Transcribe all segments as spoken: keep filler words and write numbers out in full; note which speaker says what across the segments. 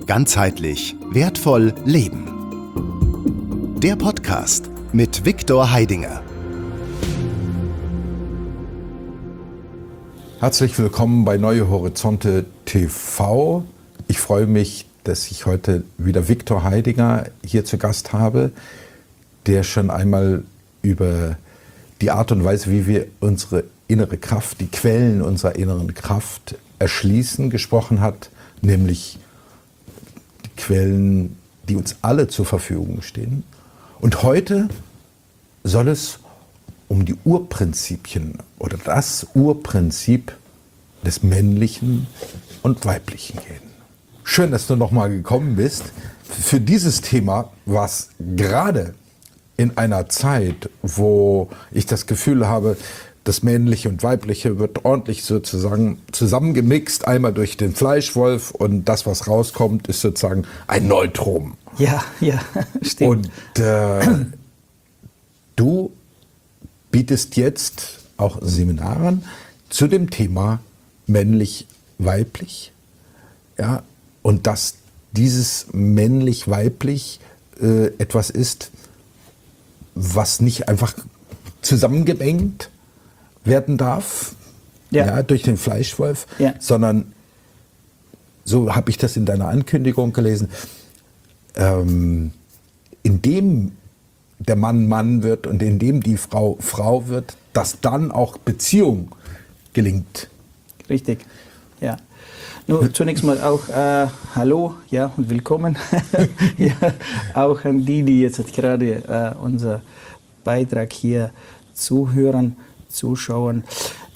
Speaker 1: Ganzheitlich wertvoll leben. Der Podcast mit Viktor Heidinger.
Speaker 2: Herzlich willkommen bei Neue Horizonte T V. Ich freue mich, dass ich heute wieder Viktor Heidinger hier zu Gast habe, der schon einmal über die Art und Weise, wie wir unsere innere Kraft, die Quellen unserer inneren Kraft erschließen, gesprochen hat, nämlich die Quellen, die uns alle zur Verfügung stehen. Und heute soll es um die Urprinzipien oder das Urprinzip des Männlichen und Weiblichen gehen. Schön, dass du nochmal gekommen bist. Für dieses Thema, was gerade in einer Zeit, wo ich das Gefühl habe, das Männliche und Weibliche wird ordentlich sozusagen zusammengemixt, einmal durch den Fleischwolf, und das, was rauskommt, ist sozusagen ein Neutrum.
Speaker 3: Ja, ja, stimmt.
Speaker 2: Und äh, du bietest jetzt auch Seminare an zu dem Thema männlich-weiblich. Ja, und dass dieses männlich-weiblich äh, etwas ist, was nicht einfach zusammengemengt werden darf, ja. Ja, durch den Fleischwolf, ja. sondern, so habe ich das in deiner Ankündigung gelesen, ähm, indem der Mann Mann wird und indem die Frau Frau wird, dass dann auch Beziehung gelingt.
Speaker 3: Richtig, ja. Nur zunächst mal auch äh, Hallo, ja, und willkommen. Ja, auch an die, die jetzt gerade äh, unser Beitrag hier zuhören, zuschauen.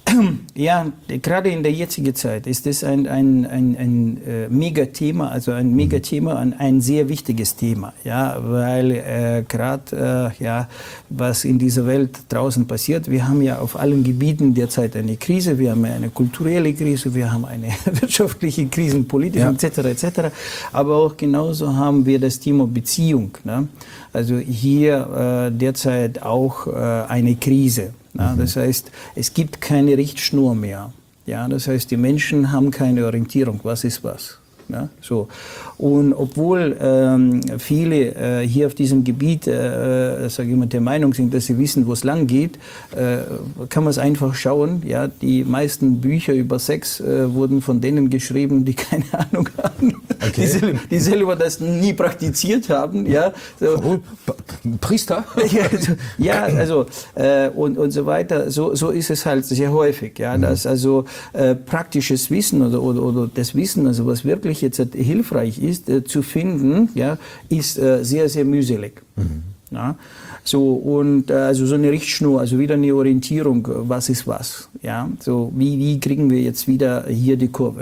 Speaker 3: Ja, gerade in der jetzigen Zeit ist das ein, ein, ein, ein äh, Megathema, also ein Megathema, ein, ein sehr wichtiges Thema, ja, weil äh, gerade äh, ja, was in dieser Welt draußen passiert, wir haben ja auf allen Gebieten derzeit eine Krise, wir haben eine kulturelle Krise, wir haben eine wirtschaftliche Krise, politische ja. et cetera et cetera, aber auch genauso haben wir das Thema Beziehung, ne? Also hier äh, derzeit auch äh, eine Krise. Ja, das heißt, es gibt keine Richtschnur mehr. Ja, das heißt, die Menschen haben keine Orientierung, was ist was. Ja, so. Und obwohl ähm, viele äh, hier auf diesem Gebiet äh, sage ich mal, der Meinung sind, dass sie wissen, wo es lang geht, äh, kann man es einfach schauen. Ja, die meisten Bücher über Sex äh, wurden von denen geschrieben, die keine Ahnung haben, okay. die, selber, die selber das nie praktiziert haben. Ja, so.
Speaker 2: Oh, Priester?
Speaker 3: Ja, also, ja, also äh, und, und so weiter. So, so ist es halt sehr häufig, ja, mhm. dass also äh, praktisches Wissen oder, oder, oder das Wissen, also was wirklich jetzt hilfreich ist, äh, zu finden, ja, ist äh, sehr, sehr mühselig. Mhm. Ja, so, und äh, also so eine Richtschnur, also wieder eine Orientierung, was ist was. Ja, so, wie, wie kriegen wir jetzt wieder hier die Kurve?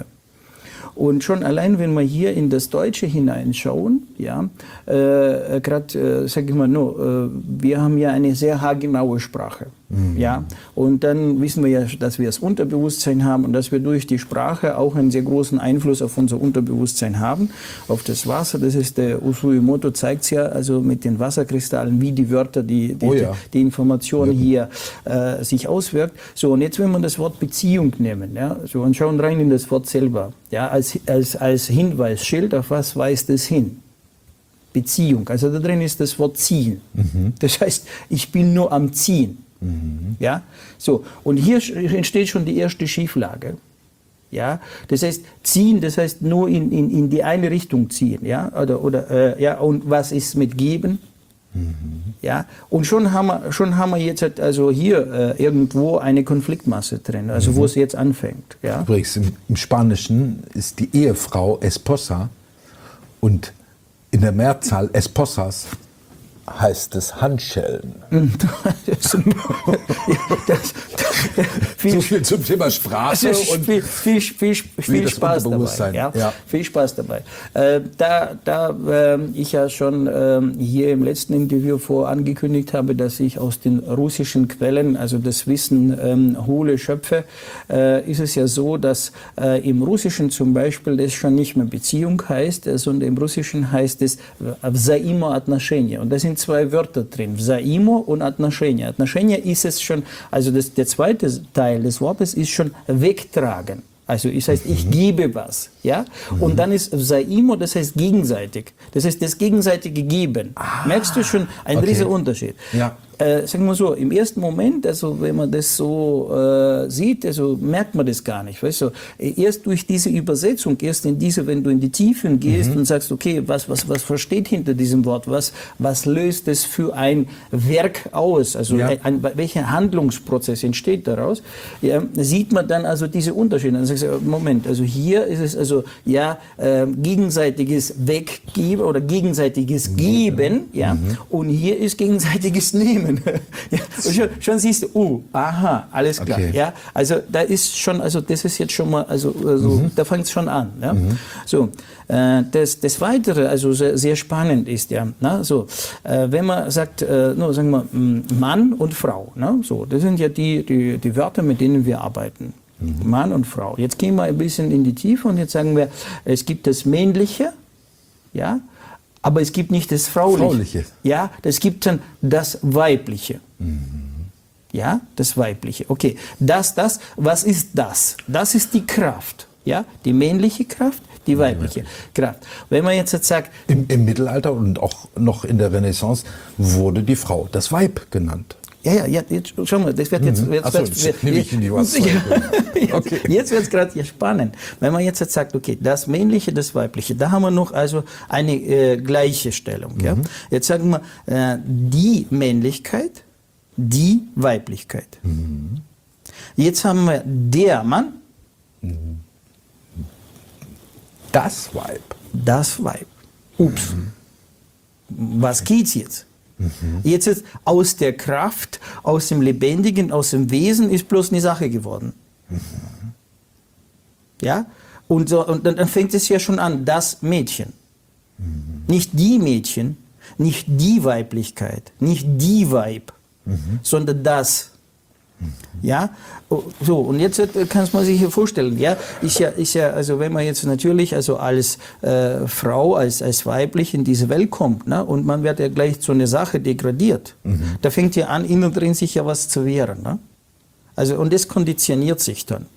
Speaker 3: Und schon allein, wenn wir hier in das Deutsche hineinschauen, ja, äh, gerade, äh, sage ich mal, no, äh, wir haben ja eine sehr haargenaue Sprache, mhm. ja, und dann wissen wir ja, dass wir das Unterbewusstsein haben und dass wir durch die Sprache auch einen sehr großen Einfluss auf unser Unterbewusstsein haben, auf das Wasser. Das ist der Usui Emoto, zeigt es ja, also mit den Wasserkristallen, wie die Wörter, die, die, oh ja. die, die Information ja. hier äh, sich auswirkt. So, und jetzt, wenn wir das Wort Beziehung nehmen, ja, so, und schauen rein in das Wort selber, ja, als Als, als Hinweisschild, auf was weist es hin? Beziehung. Also da drin ist das Wort ziehen. Mhm. Das heißt, ich bin nur am Ziehen. Mhm. Ja? So. Und hier entsteht schon die erste Schieflage. Ja? Das heißt, ziehen, das heißt nur in, in, in die eine Richtung ziehen. Ja? Oder, oder, äh, ja? Und was ist mit geben? Mhm. Ja? Und schon haben wir, schon haben wir jetzt halt also hier äh, irgendwo eine Konfliktmasse drin, also mhm. wo es jetzt anfängt. Ja?
Speaker 2: Übrigens, im, im Spanischen ist die Ehefrau Esposa und in der Mehrzahl Esposas heißt es Handschellen. das, das, viel, so viel zum Thema Sprache und
Speaker 3: viel, viel, viel, viel Spaß dabei. Ja? Ja. Viel Spaß dabei. Äh, da da äh, ich ja schon äh, hier im letzten Interview vor angekündigt habe, dass ich aus den russischen Quellen, also das Wissen ähm, hole, schöpfe, äh, ist es ja so, dass äh, im Russischen zum Beispiel das schon nicht mehr Beziehung heißt, äh, sondern im Russischen heißt es Взаимоотношения. Und das sind zwei Wörter drin, Взаимо und Отношения. Отношения ist es schon, also das, der zweite Teil des Wortes ist schon wegtragen. Also das heißt, ich gebe was, ja. Mhm. Und dann ist Saimo, das heißt gegenseitig. Das heißt, das gegenseitige Geben. Ah, merkst du schon einen okay. riesen Unterschied?
Speaker 2: Ja.
Speaker 3: Äh, sagen wir so, im ersten Moment, also wenn man das so äh, sieht, also merkt man das gar nicht. Weißt du? Erst durch diese Übersetzung, erst in diese, wenn du in die Tiefen gehst mhm. und sagst, okay, was, was, was versteht hinter diesem Wort? Was, was löst es für ein Werk aus? Also ja. ein, ein, welcher Handlungsprozess entsteht daraus? Ja, sieht man dann also diese Unterschiede. Dann sagst du, Moment, also hier ist es also ja äh, gegenseitiges Weggeben oder gegenseitiges Geben, ja, mhm. und hier ist gegenseitiges Nehmen. Ja, schon, schon siehst du, uh, aha, alles klar. Okay. Ja, also da ist schon, also das ist jetzt schon mal, also, also mhm. da fängt es schon an. Ja? Mhm. So, äh, das, das Weitere, also sehr, sehr spannend ist ja, na, so, äh, wenn man sagt, äh, no, sagen wir Mann und Frau, na, so, das sind ja die, die, die Wörter, mit denen wir arbeiten. Mhm. Mann und Frau. Jetzt gehen wir ein bisschen in die Tiefe und jetzt sagen wir, es gibt das Männliche, ja. Aber es gibt nicht das Frauliche. Frauliche. Ja, es gibt dann das Weibliche. Mhm. Ja, das Weibliche. Okay, das, das, was ist das? Das ist die Kraft. Ja, die männliche Kraft, die weibliche ja, Kraft. Wenn man jetzt, jetzt sagt...
Speaker 2: Im, Im Mittelalter und auch noch in der Renaissance wurde die Frau das Weib genannt.
Speaker 3: Ja, ja, ja, jetzt, schau mal, das wird jetzt... jetzt,
Speaker 2: Achso,
Speaker 3: jetzt,
Speaker 2: jetzt nehme ich in die was.
Speaker 3: Ja, okay. Jetzt wird es gerade hier spannend. Wenn man jetzt, jetzt sagt, okay, das Männliche, das Weibliche, da haben wir noch also eine äh, gleiche Stellung. Mhm. Ja? Jetzt sagen wir, äh, die Männlichkeit, die Weiblichkeit. Mhm. Jetzt haben wir der Mann.
Speaker 2: Mhm. Das Weib.
Speaker 3: Das Weib. Ups. Mhm. Was geht's jetzt? Mhm. Jetzt ist aus der Kraft, aus dem Lebendigen, aus dem Wesen ist bloß eine Sache geworden. Mhm. Ja? Und, so, und dann fängt es ja schon an, das Mädchen. Mhm. Nicht die Mädchen, nicht die Weiblichkeit, nicht die Weib, mhm. sondern das. Mhm. Ja, so, und jetzt kann man sich hier vorstellen, ja, ist ja, ist ja, also wenn man jetzt natürlich also als äh, Frau, als, als weiblich in diese Welt kommt, ne, und man wird ja gleich zu einer Sache degradiert, mhm. da fängt ja an, innen drin sich ja was zu wehren, ne? Also, und das konditioniert sich dann.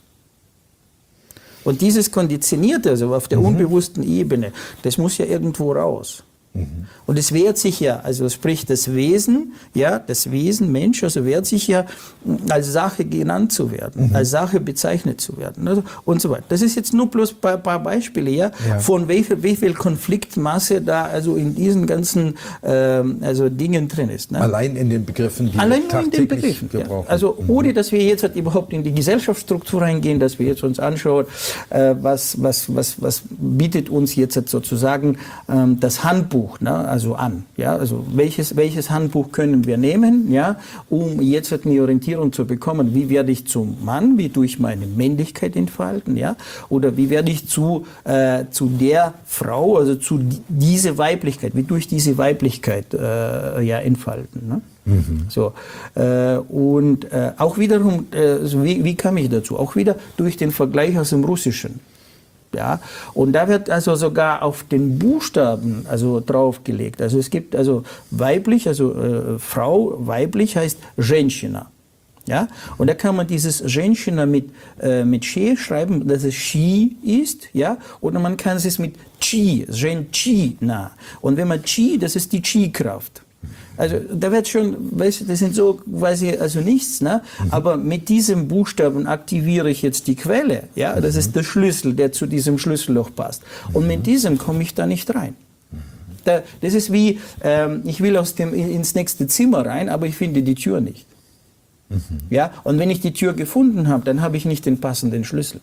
Speaker 3: Und dieses Konditionierte, also auf der mhm. unbewussten Ebene, das muss ja irgendwo raus. Mhm. Und es wehrt sich ja, also sprich das Wesen, ja, das Wesen Mensch, also wehrt sich ja als Sache genannt zu werden, mhm. als Sache bezeichnet zu werden, also, und so weiter. Das ist jetzt nur bloß ein paar, paar Beispiele, ja, ja. von welcher, wie viel Konfliktmasse da also in diesen ganzen ähm, also Dingen drin ist. Ne?
Speaker 2: Allein in den Begriffen, die
Speaker 3: Allein
Speaker 2: wir tagtäglich
Speaker 3: in den Begriffen, gebrauchen. Ja. Also mhm. ohne, dass wir jetzt halt überhaupt in die Gesellschaftsstruktur reingehen, dass wir jetzt uns anschauen, äh, was, was, was, was bietet uns jetzt halt sozusagen ähm, das Handbuch, ne, also an, ja, also welches, welches Handbuch können wir nehmen, ja, um jetzt eine Orientierung zu bekommen, wie werde ich zum Mann, wie tue ich meine Männlichkeit entfalten, ja, oder wie werde ich zu, äh, zu der Frau, also zu diese Weiblichkeit, wie tue ich diese Weiblichkeit äh, ja, entfalten, ne? Mhm. So, äh, und äh, auch wiederum, äh, so wie, wie kam ich dazu? Auch wieder durch den Vergleich aus dem Russischen. Ja, und da wird also sogar auf den Buchstaben also draufgelegt. Also es gibt also weiblich, also äh, Frau, weiblich heißt Женщина. Ja, und da kann man dieses Женщина mit, äh, mit She schreiben, dass es She ist, ja, oder man kann es mit Chi, Женщина. Und wenn man Chi, das ist die Chi-Kraft. Also da wird schon, weißt du, das sind so quasi also nichts, ne? Mhm. Aber mit diesem Buchstaben aktiviere ich jetzt die Quelle, ja, das mhm. ist der Schlüssel, der zu diesem Schlüsselloch passt. Mhm. Und mit diesem komme ich da nicht rein. Mhm. Da, das ist wie, ähm, ich will aus dem ins nächste Zimmer rein, aber ich finde die Tür nicht. Mhm. Ja, und wenn ich die Tür gefunden habe, dann habe ich nicht den passenden Schlüssel.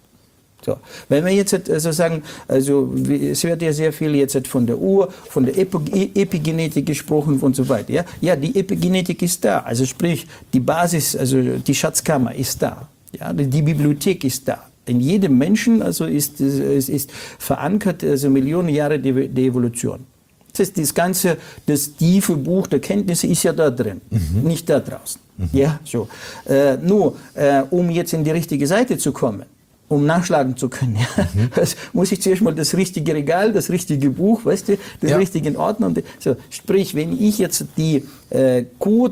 Speaker 3: So. Wenn wir jetzt also sagen, also es wird ja sehr viel jetzt von der Ur, von der Epigenetik gesprochen und so weiter. Ja, ja, die Epigenetik ist da, also sprich die Basis, also die Schatzkammer ist da, ja, die Bibliothek ist da. In jedem Menschen also ist ist, ist verankert also Millionen Jahre der Evolution. Das heißt, das ganze, das tiefe Buch der Kenntnisse ist ja da drin, mhm. nicht da draußen. Mhm. Ja, so. Äh, nur, äh, um jetzt in die richtige Seite zu kommen, um nachschlagen zu können. Ja. Mhm. Das muss ich zuerst mal das richtige Regal, das richtige Buch, weißt du, das ja. richtige Ordner. So, sprich, wenn ich jetzt die äh,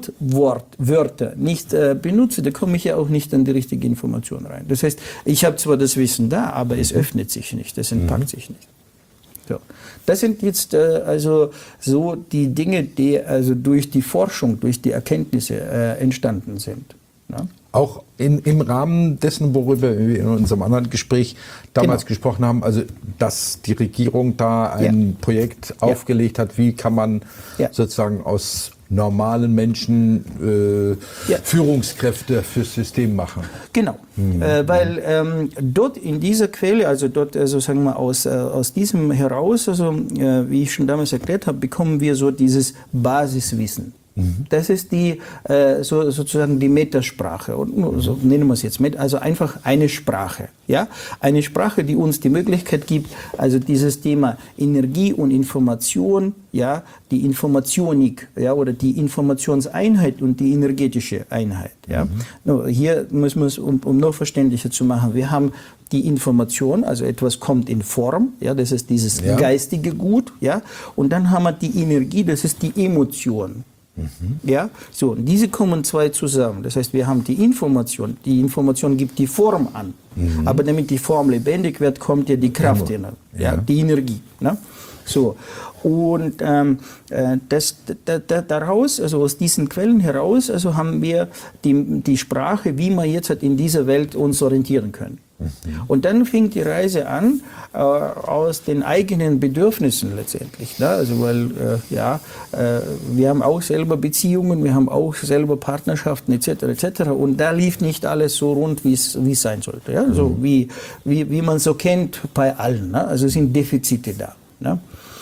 Speaker 3: Codewörter nicht äh, benutze, dann komme ich ja auch nicht an die richtige Information rein. Das heißt, ich habe zwar das Wissen da, aber es öffnet sich nicht, es entpackt mhm. sich nicht. So. Das sind jetzt äh, also so die Dinge, die also durch die Forschung, durch die Erkenntnisse äh, entstanden sind. Ja?
Speaker 2: Auch in, im Rahmen dessen, worüber wir in unserem anderen Gespräch damals genau. gesprochen haben, also dass die Regierung da ein ja. Projekt ja. aufgelegt hat, wie kann man ja. sozusagen aus normalen Menschen äh, ja. Führungskräfte fürs System machen.
Speaker 3: Genau, mhm. äh, weil ähm, dort in dieser Quelle, also dort also sagen wir aus, äh, aus diesem heraus, also äh, wie ich schon damals erklärt habe, bekommen wir so dieses Basiswissen. Das ist die äh, so, sozusagen die Metasprache, und so nennen wir es jetzt mit, also einfach eine Sprache, ja, eine Sprache, die uns die Möglichkeit gibt, also dieses Thema Energie und Information, ja, die Informationik, ja, oder die Informationseinheit und die energetische Einheit, ja. Mhm. No, hier müssen wir es, um, um noch verständlicher zu machen, wir haben die Information, also etwas kommt in Form, ja, das ist dieses ja. geistige Gut, ja, und dann haben wir die Energie, das ist die Emotion. Mhm. Ja, so, und diese kommen zwei zusammen. Das heißt, wir haben die Information. Die Information gibt die Form an. Mhm. Aber damit die Form lebendig wird, kommt ja die Kraft, ja. Ja, die Energie. Ne? So. Und ähm, das, da, da, daraus, also aus diesen Quellen heraus, also haben wir die, die Sprache, wie wir jetzt halt in dieser Welt uns orientieren können. Mhm. Und dann fing die Reise an, äh, aus den eigenen Bedürfnissen letztendlich. Ne? Also weil, äh, ja, äh, wir haben auch selber Beziehungen, wir haben auch selber Partnerschaften et cetera et cetera. Und da lief nicht alles so rund, wie es wie es sein sollte. Ja? Mhm. So wie, wie, wie man so kennt bei allen. Ne? Also es sind Defizite da. Ne?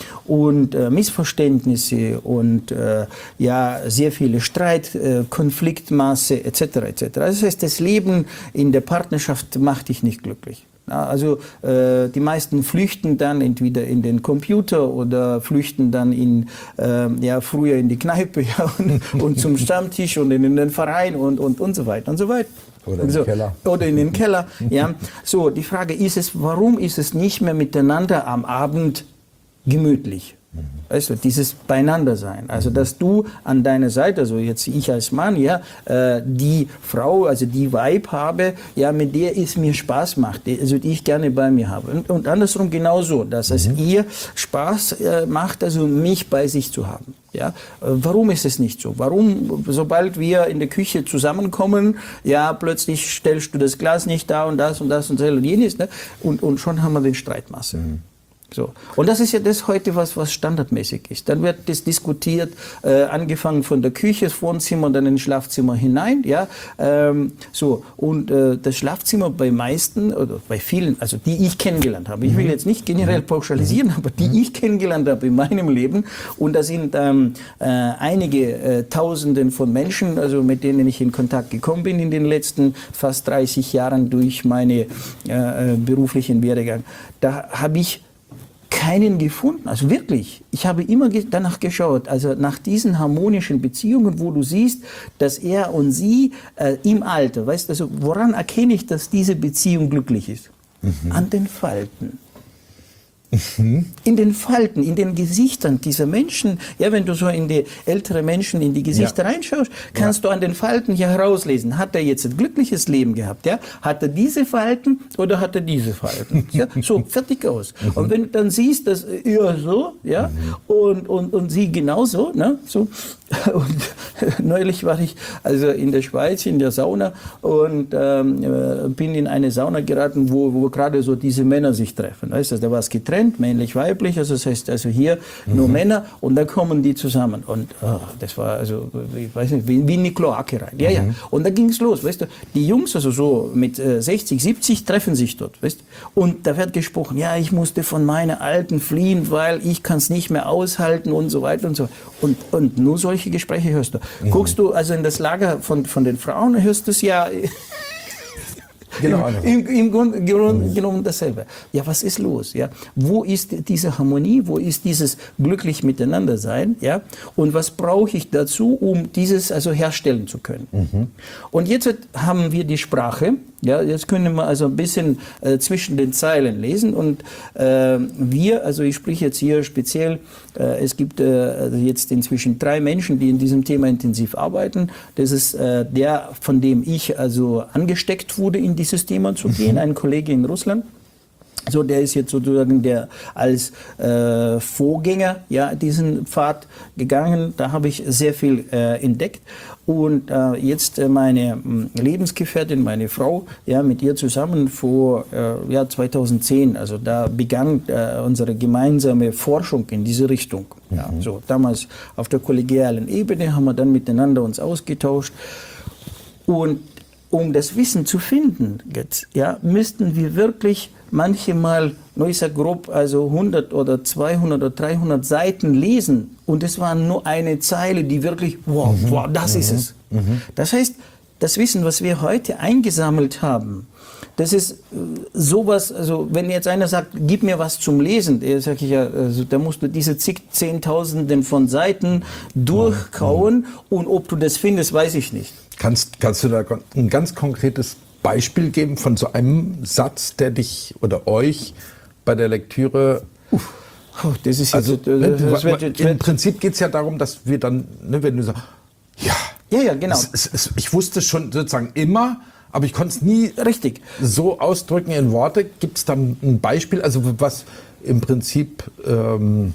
Speaker 3: Und äh, Missverständnisse und äh, ja, sehr viele Streit, äh, Konfliktmasse et cetera et cetera. Das heißt, das Leben in der Partnerschaft macht dich nicht glücklich. Ja, also äh, die meisten flüchten dann entweder in den Computer oder flüchten dann in, äh, ja, früher in die Kneipe ja, und, und zum Stammtisch und in den Verein und, und, und so weiter und so weiter.
Speaker 2: Oder in den
Speaker 3: so,
Speaker 2: Keller.
Speaker 3: Oder in den Keller. Ja. So, die Frage ist es, warum ist es nicht mehr miteinander am Abend gemütlich? Weißt du, dieses Beieinandersein. Also, dass du an deiner Seite, also jetzt ich als Mann, ja, äh, die Frau, also die Weib habe, ja, mit der es mir Spaß macht, also die ich gerne bei mir habe. Und, und andersrum genauso, dass mhm. es ihr Spaß äh, macht, also mich bei sich zu haben. Ja, warum ist es nicht so? Warum, sobald wir in der Küche zusammenkommen, ja, plötzlich stellst du das Glas nicht da und das und das und das und jenes, ne? und, und schon haben wir den Streitmasse. Mhm. So. Und das ist ja das heute, was, was standardmäßig ist. Dann wird das diskutiert, äh, angefangen von der Küche, das Wohnzimmer und dann ins Schlafzimmer hinein. Ja? Ähm, so. Und äh, das Schlafzimmer bei meisten, oder bei vielen, also die ich kennengelernt habe, ich will jetzt nicht generell pauschalisieren, aber die ich kennengelernt habe in meinem Leben, und da sind ähm, äh, einige äh, Tausenden von Menschen, also mit denen ich in Kontakt gekommen bin in den letzten fast dreißig Jahren durch meine äh, beruflichen Werdegang, da habe ich keinen gefunden, also wirklich. Ich habe immer ge- danach geschaut, also nach diesen harmonischen Beziehungen, wo du siehst, dass er und sie äh, im Alter, weißt du, also woran erkenne ich, dass diese Beziehung glücklich ist? Mhm. An den Falten. Mhm. In den Falten, in den Gesichtern dieser Menschen, ja, wenn du so in die ältere Menschen, in die Gesichter ja. reinschaust, kannst ja. du an den Falten hier herauslesen, hat er jetzt ein glückliches Leben gehabt, ja? Hat er diese Falten oder hat er diese Falten? Ja? So, fertig aus. Mhm. Und wenn du dann siehst, dass er so, ja, mhm. und, und, und sie genauso, ne, so. Und neulich war ich also in der Schweiz in der Sauna und ähm, bin in eine Sauna geraten, wo, wo gerade so diese Männer sich treffen. Weißt du, da war es getrennt, männlich, weiblich, also das heißt also hier mhm. nur Männer, und dann kommen die zusammen. Und oh, das war also, ich weiß nicht, wie, wie in die Kloake rein. Ja, mhm. ja. Und da ging es los, weißt du, die Jungs, also so mit äh, sechzig, siebzig, treffen sich dort, weißt du. Und da wird gesprochen, ja, ich musste von meiner Alten fliehen, weil ich kann es nicht mehr aushalten und so weiter und so. Und, und nur solche Gespräche hörst du. Mhm. Guckst du also in das Lager von, von den Frauen, hörst du es ja
Speaker 2: genau,
Speaker 3: im, im, im Grunde genommen, genommen dasselbe. Ja, was ist los? Ja? Wo ist diese Harmonie? Wo ist dieses glücklich miteinander sein? Ja? Und was brauche ich dazu, um dieses also herstellen zu können? Mhm. Und jetzt haben wir die Sprache, Ja, jetzt können wir also ein bisschen äh, zwischen den Zeilen lesen und äh, wir, also ich spreche jetzt hier speziell, äh, es gibt äh, also jetzt inzwischen drei Menschen, die in diesem Thema intensiv arbeiten. Das ist äh, der, von dem ich also angesteckt wurde, in dieses Thema zu gehen, ein Kollege in Russland. So, der ist jetzt sozusagen der als äh, Vorgänger ja diesen Pfad gegangen. Da habe ich sehr viel äh, entdeckt und äh, jetzt äh, meine mh, Lebensgefährtin, meine Frau, ja mit ihr zusammen vor äh, ja zweitausendzehn. Also da begann äh, unsere gemeinsame Forschung in diese Richtung. Mhm. Ja, so damals auf der kollegialen Ebene haben wir dann miteinander uns ausgetauscht und um das Wissen zu finden, jetzt, ja, müssten wir wirklich manchmal, ich sage grob, also hundert oder zweihundert oder dreihundert Seiten lesen. Und es war nur eine Zeile, die wirklich, wow, mhm. wow das mhm. ist es. Mhm. Das heißt, das Wissen, was wir heute eingesammelt haben, das ist sowas, also wenn jetzt einer sagt, gib mir was zum Lesen, da sage ich ja, also, da musst du diese zig, Zehntausenden von Seiten durchkauen mhm. und ob du das findest, weiß ich nicht.
Speaker 2: Kannst, kannst du da ein ganz konkretes Beispiel geben von so einem Satz, der dich oder euch bei der Lektüre... Uff,
Speaker 3: oh, das ist
Speaker 2: also,
Speaker 3: jetzt, das, das
Speaker 2: wird, wird, im Prinzip geht es ja darum, dass wir dann, ne, wenn du sagst, ja,
Speaker 3: ja, ja, genau.
Speaker 2: Es, es, es, ich wusste es schon sozusagen immer, aber ich konnte es nie
Speaker 3: richtig
Speaker 2: so ausdrücken in Worte. Gibt es dann ein Beispiel, also was im Prinzip ähm,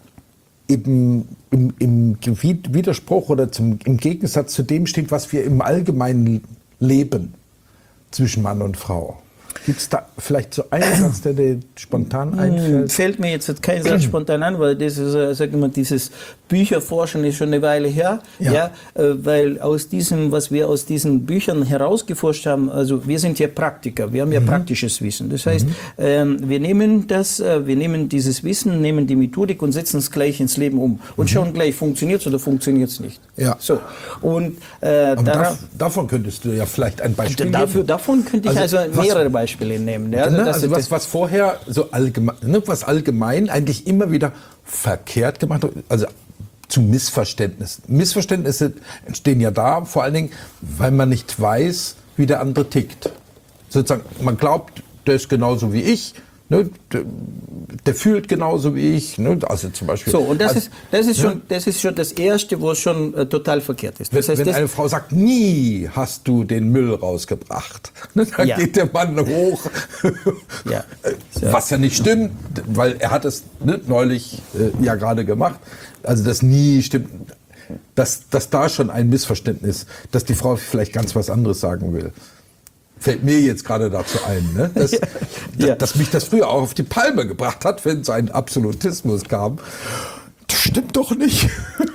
Speaker 2: eben im, im Widerspruch oder zum, im Gegensatz zu dem steht, was wir im Allgemeinen leben zwischen Mann und Frau? Gibt es da vielleicht so einen Satz, der dir spontan einfällt?
Speaker 3: Fällt mir jetzt kein Satz spontan an, weil das ist, äh, sag ich mal, dieses Bücherforschen ist schon eine Weile her, ja. Ja, äh, weil aus diesem, was wir aus diesen Büchern herausgeforscht haben, also wir sind ja Praktiker, wir haben ja mhm. praktisches Wissen. Das heißt, mhm. ähm, wir nehmen das, äh, wir nehmen dieses Wissen, nehmen die Methodik und setzen es gleich ins Leben um und mhm. schauen gleich, funktioniert es oder funktioniert es nicht.
Speaker 2: Ja.
Speaker 3: So. Und äh,
Speaker 2: darauf, davon könntest du ja vielleicht ein Beispiel
Speaker 3: dafür,
Speaker 2: geben.
Speaker 3: Davon könnte ich also, also mehrere was, Beispiele nehmen. Ja,
Speaker 2: also, also was, was vorher so allgemein, ne, was allgemein eigentlich immer wieder verkehrt gemacht wird, also zu Missverständnissen. Missverständnisse entstehen ja da, vor allen Dingen, weil man nicht weiß, wie der andere tickt. Sozusagen, man glaubt, der ist genauso wie ich, ne, der, der fühlt genauso wie ich, ne, also zum Beispiel.
Speaker 3: So, und das,
Speaker 2: also,
Speaker 3: ist, das, ist,
Speaker 2: ne,
Speaker 3: schon, das ist schon das Erste, wo es schon äh, total verkehrt ist. Das
Speaker 2: wenn
Speaker 3: heißt,
Speaker 2: wenn
Speaker 3: das
Speaker 2: eine Frau sagt, nie hast du den Müll rausgebracht, ne, dann ja. geht der Mann hoch.
Speaker 3: Ja.
Speaker 2: Was ja nicht stimmt, weil er hat es ne, neulich äh, ja gerade gemacht. Also das nie stimmt, dass, dass da schon ein Missverständnis, dass die Frau vielleicht ganz was anderes sagen will. Fällt mir jetzt gerade dazu ein, ne? dass, ja. dass, dass mich das früher auch auf die Palme gebracht hat, wenn es ein Absolutismus kam. Das stimmt doch nicht.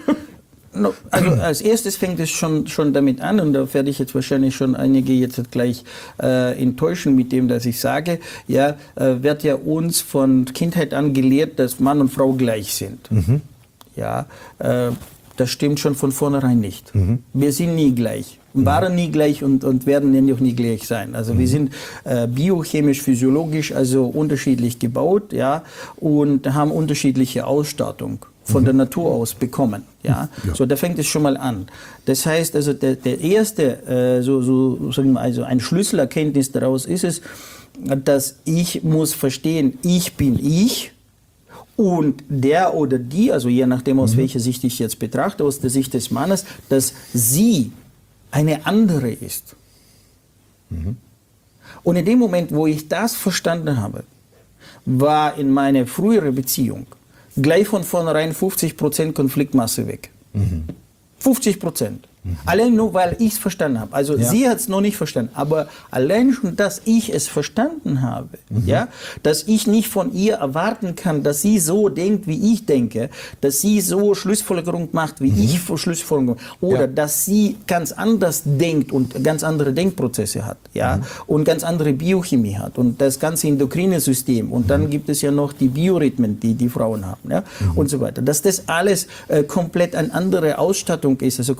Speaker 3: Also als erstes fängt es schon, schon damit an, und da werde ich jetzt wahrscheinlich schon einige jetzt gleich äh, enttäuschen mit dem, dass ich sage, ja, äh, wird ja uns von Kindheit an gelehrt, dass Mann und Frau gleich sind. Mhm. Ja, äh, das stimmt schon von vornherein nicht. Mhm. Wir sind nie gleich, waren nie gleich und, und werden ja auch nie gleich sein. Also mhm. wir sind äh, biochemisch, physiologisch also unterschiedlich gebaut, ja, und haben unterschiedliche Ausstattung von mhm. der Natur aus bekommen. Ja? Ja. So, da fängt es schon mal an. Das heißt, also der, der erste, äh, so, so, sagen wir, also ein Schlüsselerkenntnis daraus ist es, dass ich muss verstehen, ich bin ich. Und der oder die, also je nachdem, aus mhm. welcher Sicht ich jetzt betrachte, aus der Sicht des Mannes, dass sie eine andere ist. Mhm. Und in dem Moment, wo ich das verstanden habe, war in meiner früheren Beziehung gleich von vornherein fünfzig Prozent Konfliktmasse weg. Mhm. fünfzig Prozent. Mhm. Allein nur, weil ich es verstanden habe. Also ja. sie hat es noch nicht verstanden, aber allein schon, dass ich es verstanden habe, mhm. ja, dass ich nicht von ihr erwarten kann, dass sie so denkt, wie ich denke, dass sie so Schlussfolgerung macht, wie mhm. ich Schlussfolgerung, oder ja. dass sie ganz anders denkt und ganz andere Denkprozesse hat, ja, mhm. und ganz andere Biochemie hat und das ganze endokrine System, und mhm. dann gibt es ja noch die Biorhythmen, die die Frauen haben, ja, mhm. und so weiter. Dass das alles äh, komplett eine andere Ausstattung ist, also komplett andere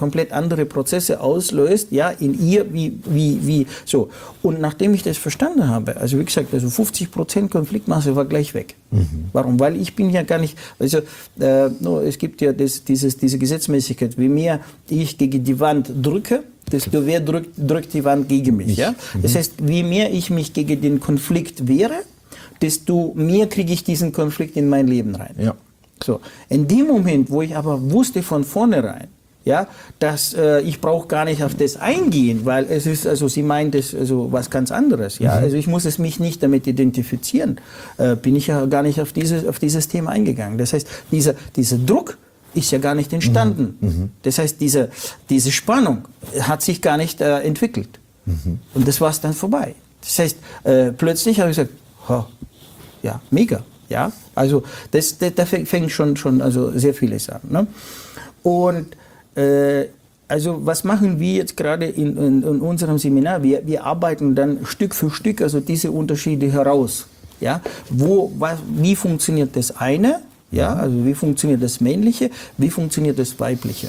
Speaker 3: andere Prozesse auslöst, ja, in ihr, wie, wie, wie, so. Und nachdem ich das verstanden habe, also wie gesagt, also fünfzig Prozent Konfliktmasse war gleich weg. Mhm. Warum? Weil ich bin ja gar nicht, also, äh, no, es gibt ja das, dieses, diese Gesetzmäßigkeit, wie mehr ich gegen die Wand drücke, desto mehr drückt, drückt die Wand gegen mich, ja. Mhm. Das heißt, wie mehr ich mich gegen den Konflikt wehre, desto mehr kriege ich diesen Konflikt in mein Leben rein. Ja. So, in dem Moment, wo ich aber wusste von vornherein, ja, dass äh, ich brauche gar nicht auf das eingehen, weil es ist, also sie meint es also was ganz anderes, ja, mhm. also ich muss es mich nicht damit identifizieren, äh, bin ich ja gar nicht auf dieses, auf dieses Thema eingegangen. Das heißt, dieser, dieser Druck ist ja gar nicht entstanden. Mhm. Das heißt, diese, diese Spannung hat sich gar nicht äh, entwickelt. Mhm. Und das war es dann vorbei. Das heißt, äh, plötzlich habe ich gesagt, oh, ja, mega. Ja, also das, das, da fängt schon, schon also sehr vieles an. Ne? Und äh, also was machen wir jetzt gerade in, in, in unserem Seminar? Wir, wir arbeiten dann Stück für Stück also diese Unterschiede heraus. Ja, wo, was, wie funktioniert das eine? Ja, also wie funktioniert das Männliche? Wie funktioniert das Weibliche?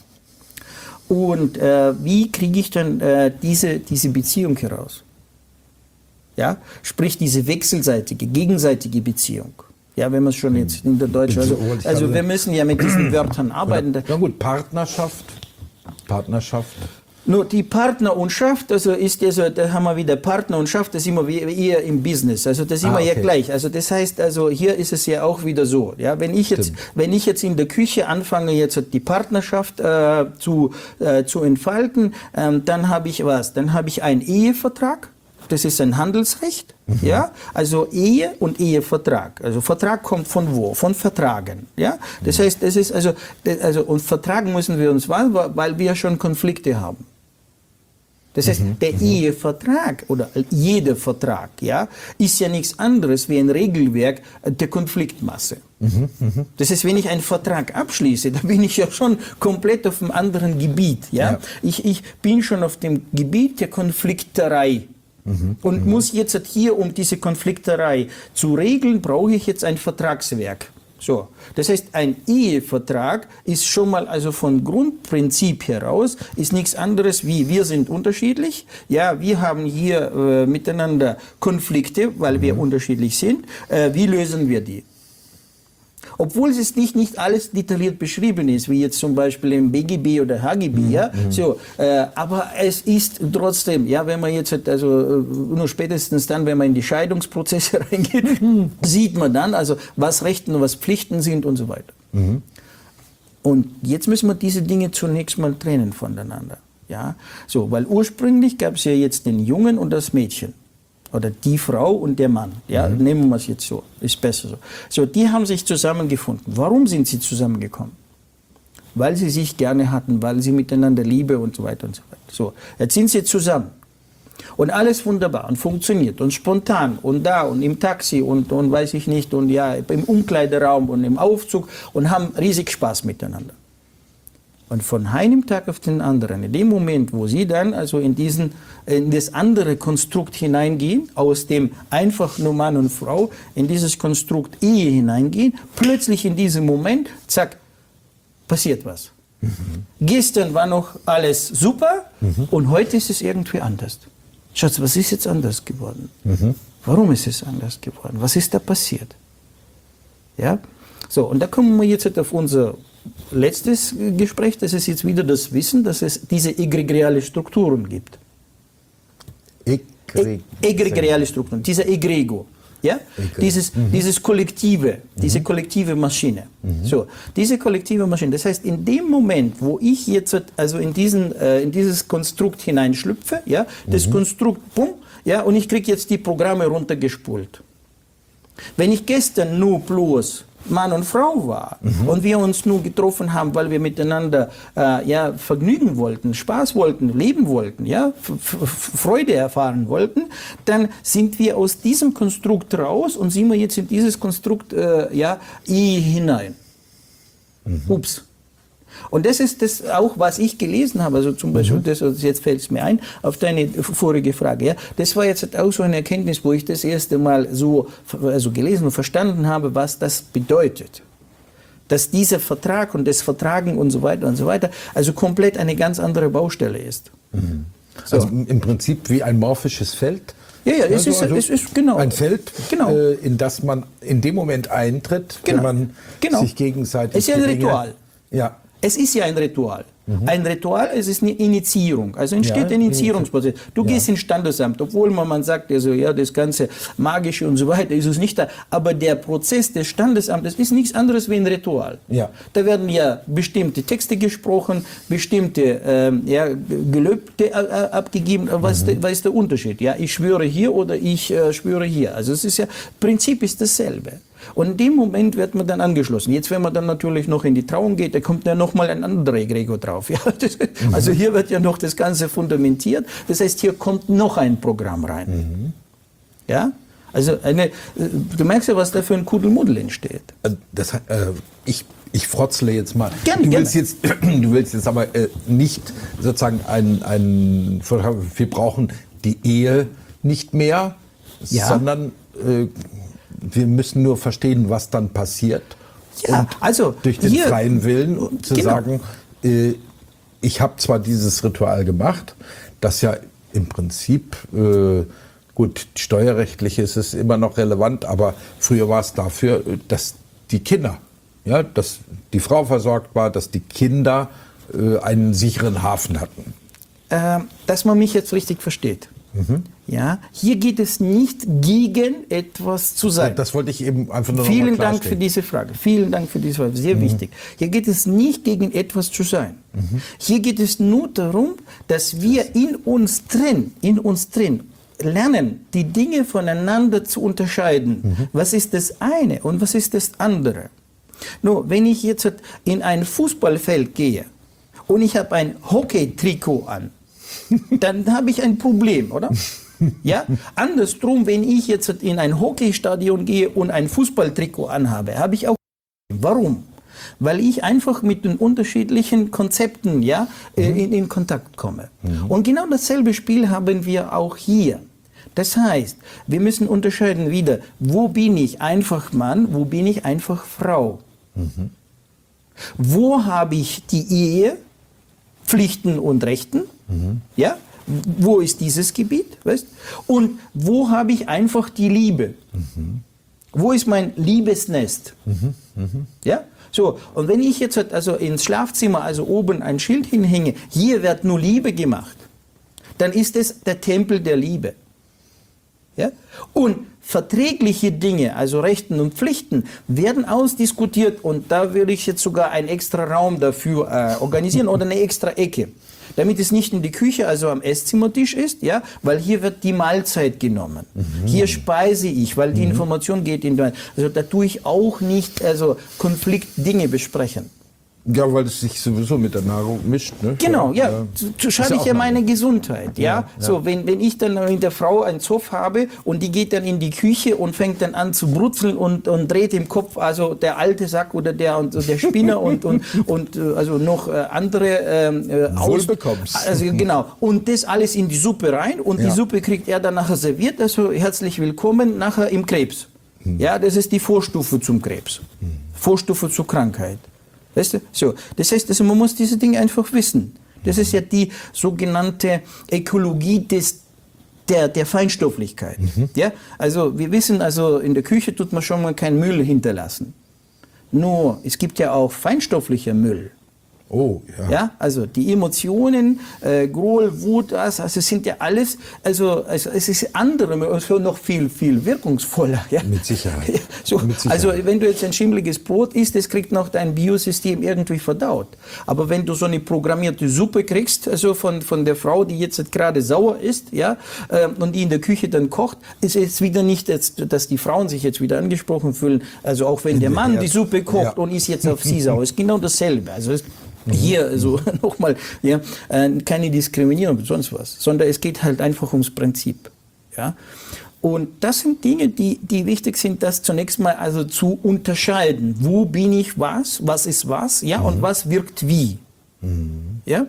Speaker 3: Und äh, wie kriege ich dann äh, diese, diese Beziehung heraus? Ja, sprich diese wechselseitige, gegenseitige Beziehung. Ja, wenn man es schon jetzt in der Deutschen, also, also wir müssen ja mit diesen Wörtern arbeiten.
Speaker 2: Na gut, Partnerschaft, Partnerschaft.
Speaker 3: Nur die Partnerschaft, also ist ja so, da haben wir wieder Partner und Schaft, das ist immer wie eher im Business, also das ist immer ah, okay. ja gleich. Also das heißt, also hier ist es ja auch wieder so, ja, wenn ich jetzt, Stimmt. wenn ich jetzt in der Küche anfange, jetzt die Partnerschaft äh, zu, äh, zu entfalten, ähm, dann habe ich was, dann habe ich einen Ehevertrag. Das ist ein Handelsrecht, mhm. ja, also Ehe und Ehevertrag. Also Vertrag kommt von wo? Von Vertragen, ja. Das mhm. heißt, das ist also, das, also und vertragen müssen wir uns, weil, weil wir schon Konflikte haben. Das heißt, mhm. der mhm. Ehevertrag oder jeder Vertrag, ja, ist ja nichts anderes wie ein Regelwerk der Konfliktmasse. Mhm. Mhm. Das heißt, wenn ich einen Vertrag abschließe, dann bin ich ja schon komplett auf einem anderen Gebiet, ja. ja. Ich, ich bin schon auf dem Gebiet der Konflikterei. Mhm. Und mhm. muss jetzt hier, um diese Konflikterei zu regeln, brauche ich jetzt ein Vertragswerk. So, das heißt, ein Ehevertrag ist schon mal, also von Grundprinzip heraus, ist nichts anderes wie, wir sind unterschiedlich, ja, wir haben hier äh, miteinander Konflikte, weil mhm. wir unterschiedlich sind, äh, wie lösen wir die? Obwohl es nicht, nicht alles detailliert beschrieben ist, wie jetzt zum Beispiel im B G B oder H G B, mhm. ja, so, äh, aber es ist trotzdem, ja, wenn man jetzt, also nur spätestens dann, wenn man in die Scheidungsprozesse reingeht, mhm. sieht man dann, also was Rechten und was Pflichten sind und so weiter. Mhm. Und jetzt müssen wir diese Dinge zunächst mal trennen voneinander, ja, so, weil ursprünglich gab es ja jetzt den Jungen und das Mädchen. Oder die Frau und der Mann, ja, mhm. nehmen wir es jetzt so, ist besser so. So, die haben sich zusammengefunden. Warum sind sie zusammengekommen? Weil sie sich gerne hatten, weil sie miteinander Liebe und so weiter und so weiter. So, jetzt sind sie zusammen. Und alles wunderbar und funktioniert und spontan und da und im Taxi und, und weiß ich nicht und ja, im Umkleideraum und im Aufzug und haben riesig Spaß miteinander. Und von einem Tag auf den anderen, in dem Moment, wo sie dann also in, diesen, in das andere Konstrukt hineingehen, aus dem einfach nur Mann und Frau, in dieses Konstrukt Ehe hineingehen, plötzlich in diesem Moment, zack, passiert was. Mhm. Gestern war noch alles super mhm. und heute ist es irgendwie anders. Schatz, was ist jetzt anders geworden? Mhm. Warum ist es anders geworden? Was ist da passiert? Ja? So, und da kommen wir jetzt auf unser letztes Gespräch, das ist jetzt wieder das Wissen, dass es diese egregiale Strukturen gibt. Egre egregiale Strukturen, dieser Egrego. Ja? Dieses, mhm. dieses Kollektive, mhm. diese kollektive Maschine. Mhm. So, diese kollektive Maschine, das heißt, in dem Moment, wo ich jetzt also in, diesen, äh, in dieses Konstrukt hineinschlüpfe, ja, das mhm. Konstrukt, bumm, ja, und ich kriege jetzt die Programme runtergespult. Wenn ich gestern nur bloß Mann und Frau war mhm. und wir uns nur getroffen haben, weil wir miteinander äh, ja, vergnügen wollten, Spaß wollten, leben wollten, ja, Freude erfahren wollten, dann sind wir aus diesem Konstrukt raus und sind wir jetzt in dieses Konstrukt äh, ja, Ehe hinein. Mhm. Ups. Und das ist das auch, was ich gelesen habe, also zum Beispiel, mhm. das, jetzt fällt es mir ein, auf deine vorige Frage, ja, das war jetzt auch so eine Erkenntnis, wo ich das erste Mal so also gelesen und verstanden habe, was das bedeutet. dass dieser Vertrag und das Vertragen und so weiter und so weiter, also komplett eine ganz andere Baustelle ist.
Speaker 2: Mhm. So. Also im Prinzip wie ein morphisches Feld?
Speaker 3: Ja, ja, es,
Speaker 2: also,
Speaker 3: ist,
Speaker 2: also
Speaker 3: es ist genau.
Speaker 2: ein Feld,
Speaker 3: genau.
Speaker 2: äh, in das man in dem Moment eintritt,
Speaker 3: genau.
Speaker 2: wenn man
Speaker 3: genau.
Speaker 2: sich gegenseitig...
Speaker 3: Es ist ja ein
Speaker 2: Dinge,
Speaker 3: Ritual.
Speaker 2: Ja.
Speaker 3: Es ist ja ein Ritual. Mhm. Ein Ritual, es ist eine Initiierung. Also entsteht
Speaker 2: ja,
Speaker 3: ein Initiierungsprozess. Du
Speaker 2: ja.
Speaker 3: gehst ins Standesamt, obwohl man, man sagt, also, ja, das ganze Magische und so weiter ist es nicht da. Aber der Prozess des Standesamtes ist nichts anderes wie ein Ritual.
Speaker 2: Ja.
Speaker 3: Da werden ja bestimmte Texte gesprochen, bestimmte ähm, ja, Gelübde äh, abgegeben. Was, mhm. de, was ist der Unterschied? Ja, ich schwöre hier oder ich äh, schwöre hier. Also es ist ja, Prinzip ist dasselbe. Und in dem Moment wird man dann angeschlossen. Jetzt, wenn man dann natürlich noch in die Trauung geht, da kommt ja noch mal ein anderer Egregor drauf. Ja, das, mhm. Also hier wird ja noch das Ganze fundamentiert. Das heißt, hier kommt noch ein Programm rein. Mhm. Ja, also eine, du merkst ja, was da für ein Kuddelmuddel entsteht.
Speaker 2: Das, äh, ich, ich frotzle jetzt mal.
Speaker 3: Gerne,
Speaker 2: du,
Speaker 3: gerne.
Speaker 2: Willst jetzt, du willst jetzt aber äh, nicht sozusagen ein, ein, wir brauchen die Ehe nicht mehr,
Speaker 3: ja.
Speaker 2: sondern äh, wir müssen nur verstehen, was dann passiert.
Speaker 3: Ja,
Speaker 2: und
Speaker 3: also
Speaker 2: durch den
Speaker 3: hier,
Speaker 2: freien Willen zu
Speaker 3: genau.
Speaker 2: sagen, äh, ich habe zwar dieses Ritual gemacht, das ja im Prinzip, äh, gut, steuerrechtlich ist es immer noch relevant, aber früher war es dafür, dass die Kinder, ja, dass die Frau versorgt war, dass die Kinder äh, einen sicheren Hafen hatten.
Speaker 3: Äh, dass man mich jetzt richtig versteht. Mhm. Ja, hier geht es nicht gegen etwas zu sein.
Speaker 2: Das wollte ich eben einfach nur noch
Speaker 3: Vielen
Speaker 2: mal
Speaker 3: Dank für diese Frage. Vielen Dank für diese Frage. Sehr mhm. wichtig. Hier geht es nicht gegen etwas zu sein. Mhm. Hier geht es nur darum, dass wir in uns drin, in uns drin lernen, die Dinge voneinander zu unterscheiden. Mhm. Was ist das eine und was ist das andere? Nur, wenn ich jetzt in ein Fußballfeld gehe und ich habe ein Hockey-Trikot an, dann habe ich ein Problem, oder? Ja? Andersrum, wenn ich jetzt in ein Hockeystadion gehe und ein Fußballtrikot anhabe, habe ich auch ein Problem. Warum? Weil ich einfach mit den unterschiedlichen Konzepten ja, mhm. in, in Kontakt komme. Mhm. Und genau dasselbe Spiel haben wir auch hier. Das heißt, wir müssen unterscheiden wieder, wo bin ich einfach Mann, wo bin ich einfach Frau. Mhm. Wo habe ich die Ehe, Pflichten und Rechten? Mhm. Ja? Wo ist dieses Gebiet? Weißt? Und wo habe ich einfach die Liebe? Mhm. Wo ist mein Liebesnest? Mhm. Mhm. Ja? So, und wenn ich jetzt also ins Schlafzimmer, also oben ein Schild hinhänge, hier wird nur Liebe gemacht, dann ist es der Tempel der Liebe. Ja? Und verträgliche Dinge, also Rechten und Pflichten, werden ausdiskutiert und da würde ich jetzt sogar einen extra Raum dafür äh, organisieren oder eine extra Ecke. Damit es nicht in die Küche, also am Esszimmertisch ist, ja, weil hier wird die Mahlzeit genommen. Mhm. Hier speise ich, weil die mhm. Information geht in die, also da tue ich auch nicht, also Konfliktdinge besprechen.
Speaker 2: Ja, weil es sich sowieso mit der Nahrung mischt. Ne?
Speaker 3: Genau, ja, ja. So schade ich ja meine Gesundheit. Ja? Ja, ja. So, wenn, wenn ich dann mit der Frau einen Zoff habe und die geht dann in die Küche und fängt dann an zu brutzeln und, und dreht im Kopf, also der alte Sack oder der, und der Spinner und, und, und also noch äh, andere äh, aus. Also genau. Und das alles in die Suppe rein und ja. die Suppe kriegt er dann nachher serviert. Also herzlich willkommen nachher im Krebs. Hm. Ja, das ist die Vorstufe zum Krebs. Hm. Vorstufe zur Krankheit. Weißt du? So, das heißt, also man muss diese Dinge einfach wissen. Das ist ja die sogenannte Ökologie des, der, der Feinstofflichkeit. Mhm. Ja? Also wir wissen, also in der Küche tut man schon mal keinen Müll hinterlassen. Nur, es gibt ja auch feinstofflicher Müll.
Speaker 2: Oh, ja.
Speaker 3: Ja, also die Emotionen, äh, Groll, Wut, das, also sind ja alles, also, also es ist andere, also noch viel, viel wirkungsvoller. Ja?
Speaker 2: Mit Sicherheit.
Speaker 3: Ja, so,
Speaker 2: Mit Sicherheit.
Speaker 3: Also wenn du jetzt ein schimmeliges Brot isst, das kriegt noch dein Biosystem irgendwie verdaut. Aber wenn du so eine programmierte Suppe kriegst, also von, von der Frau, die jetzt gerade sauer ist, ja, äh, und die in der Küche dann kocht, ist es wieder nicht, jetzt, dass die Frauen sich jetzt wieder angesprochen fühlen, also auch wenn der Mann die Suppe kocht ja. und ist jetzt auf sie sauer, ist genau dasselbe. Also es, Hier, also nochmal, ja, keine Diskriminierung, sonst was, sondern es geht halt einfach ums Prinzip. Ja? Und das sind Dinge, die, die wichtig sind, das zunächst mal also zu unterscheiden. Wo bin ich was, was ist was, ja, mhm. und was wirkt wie. Mhm. Ja?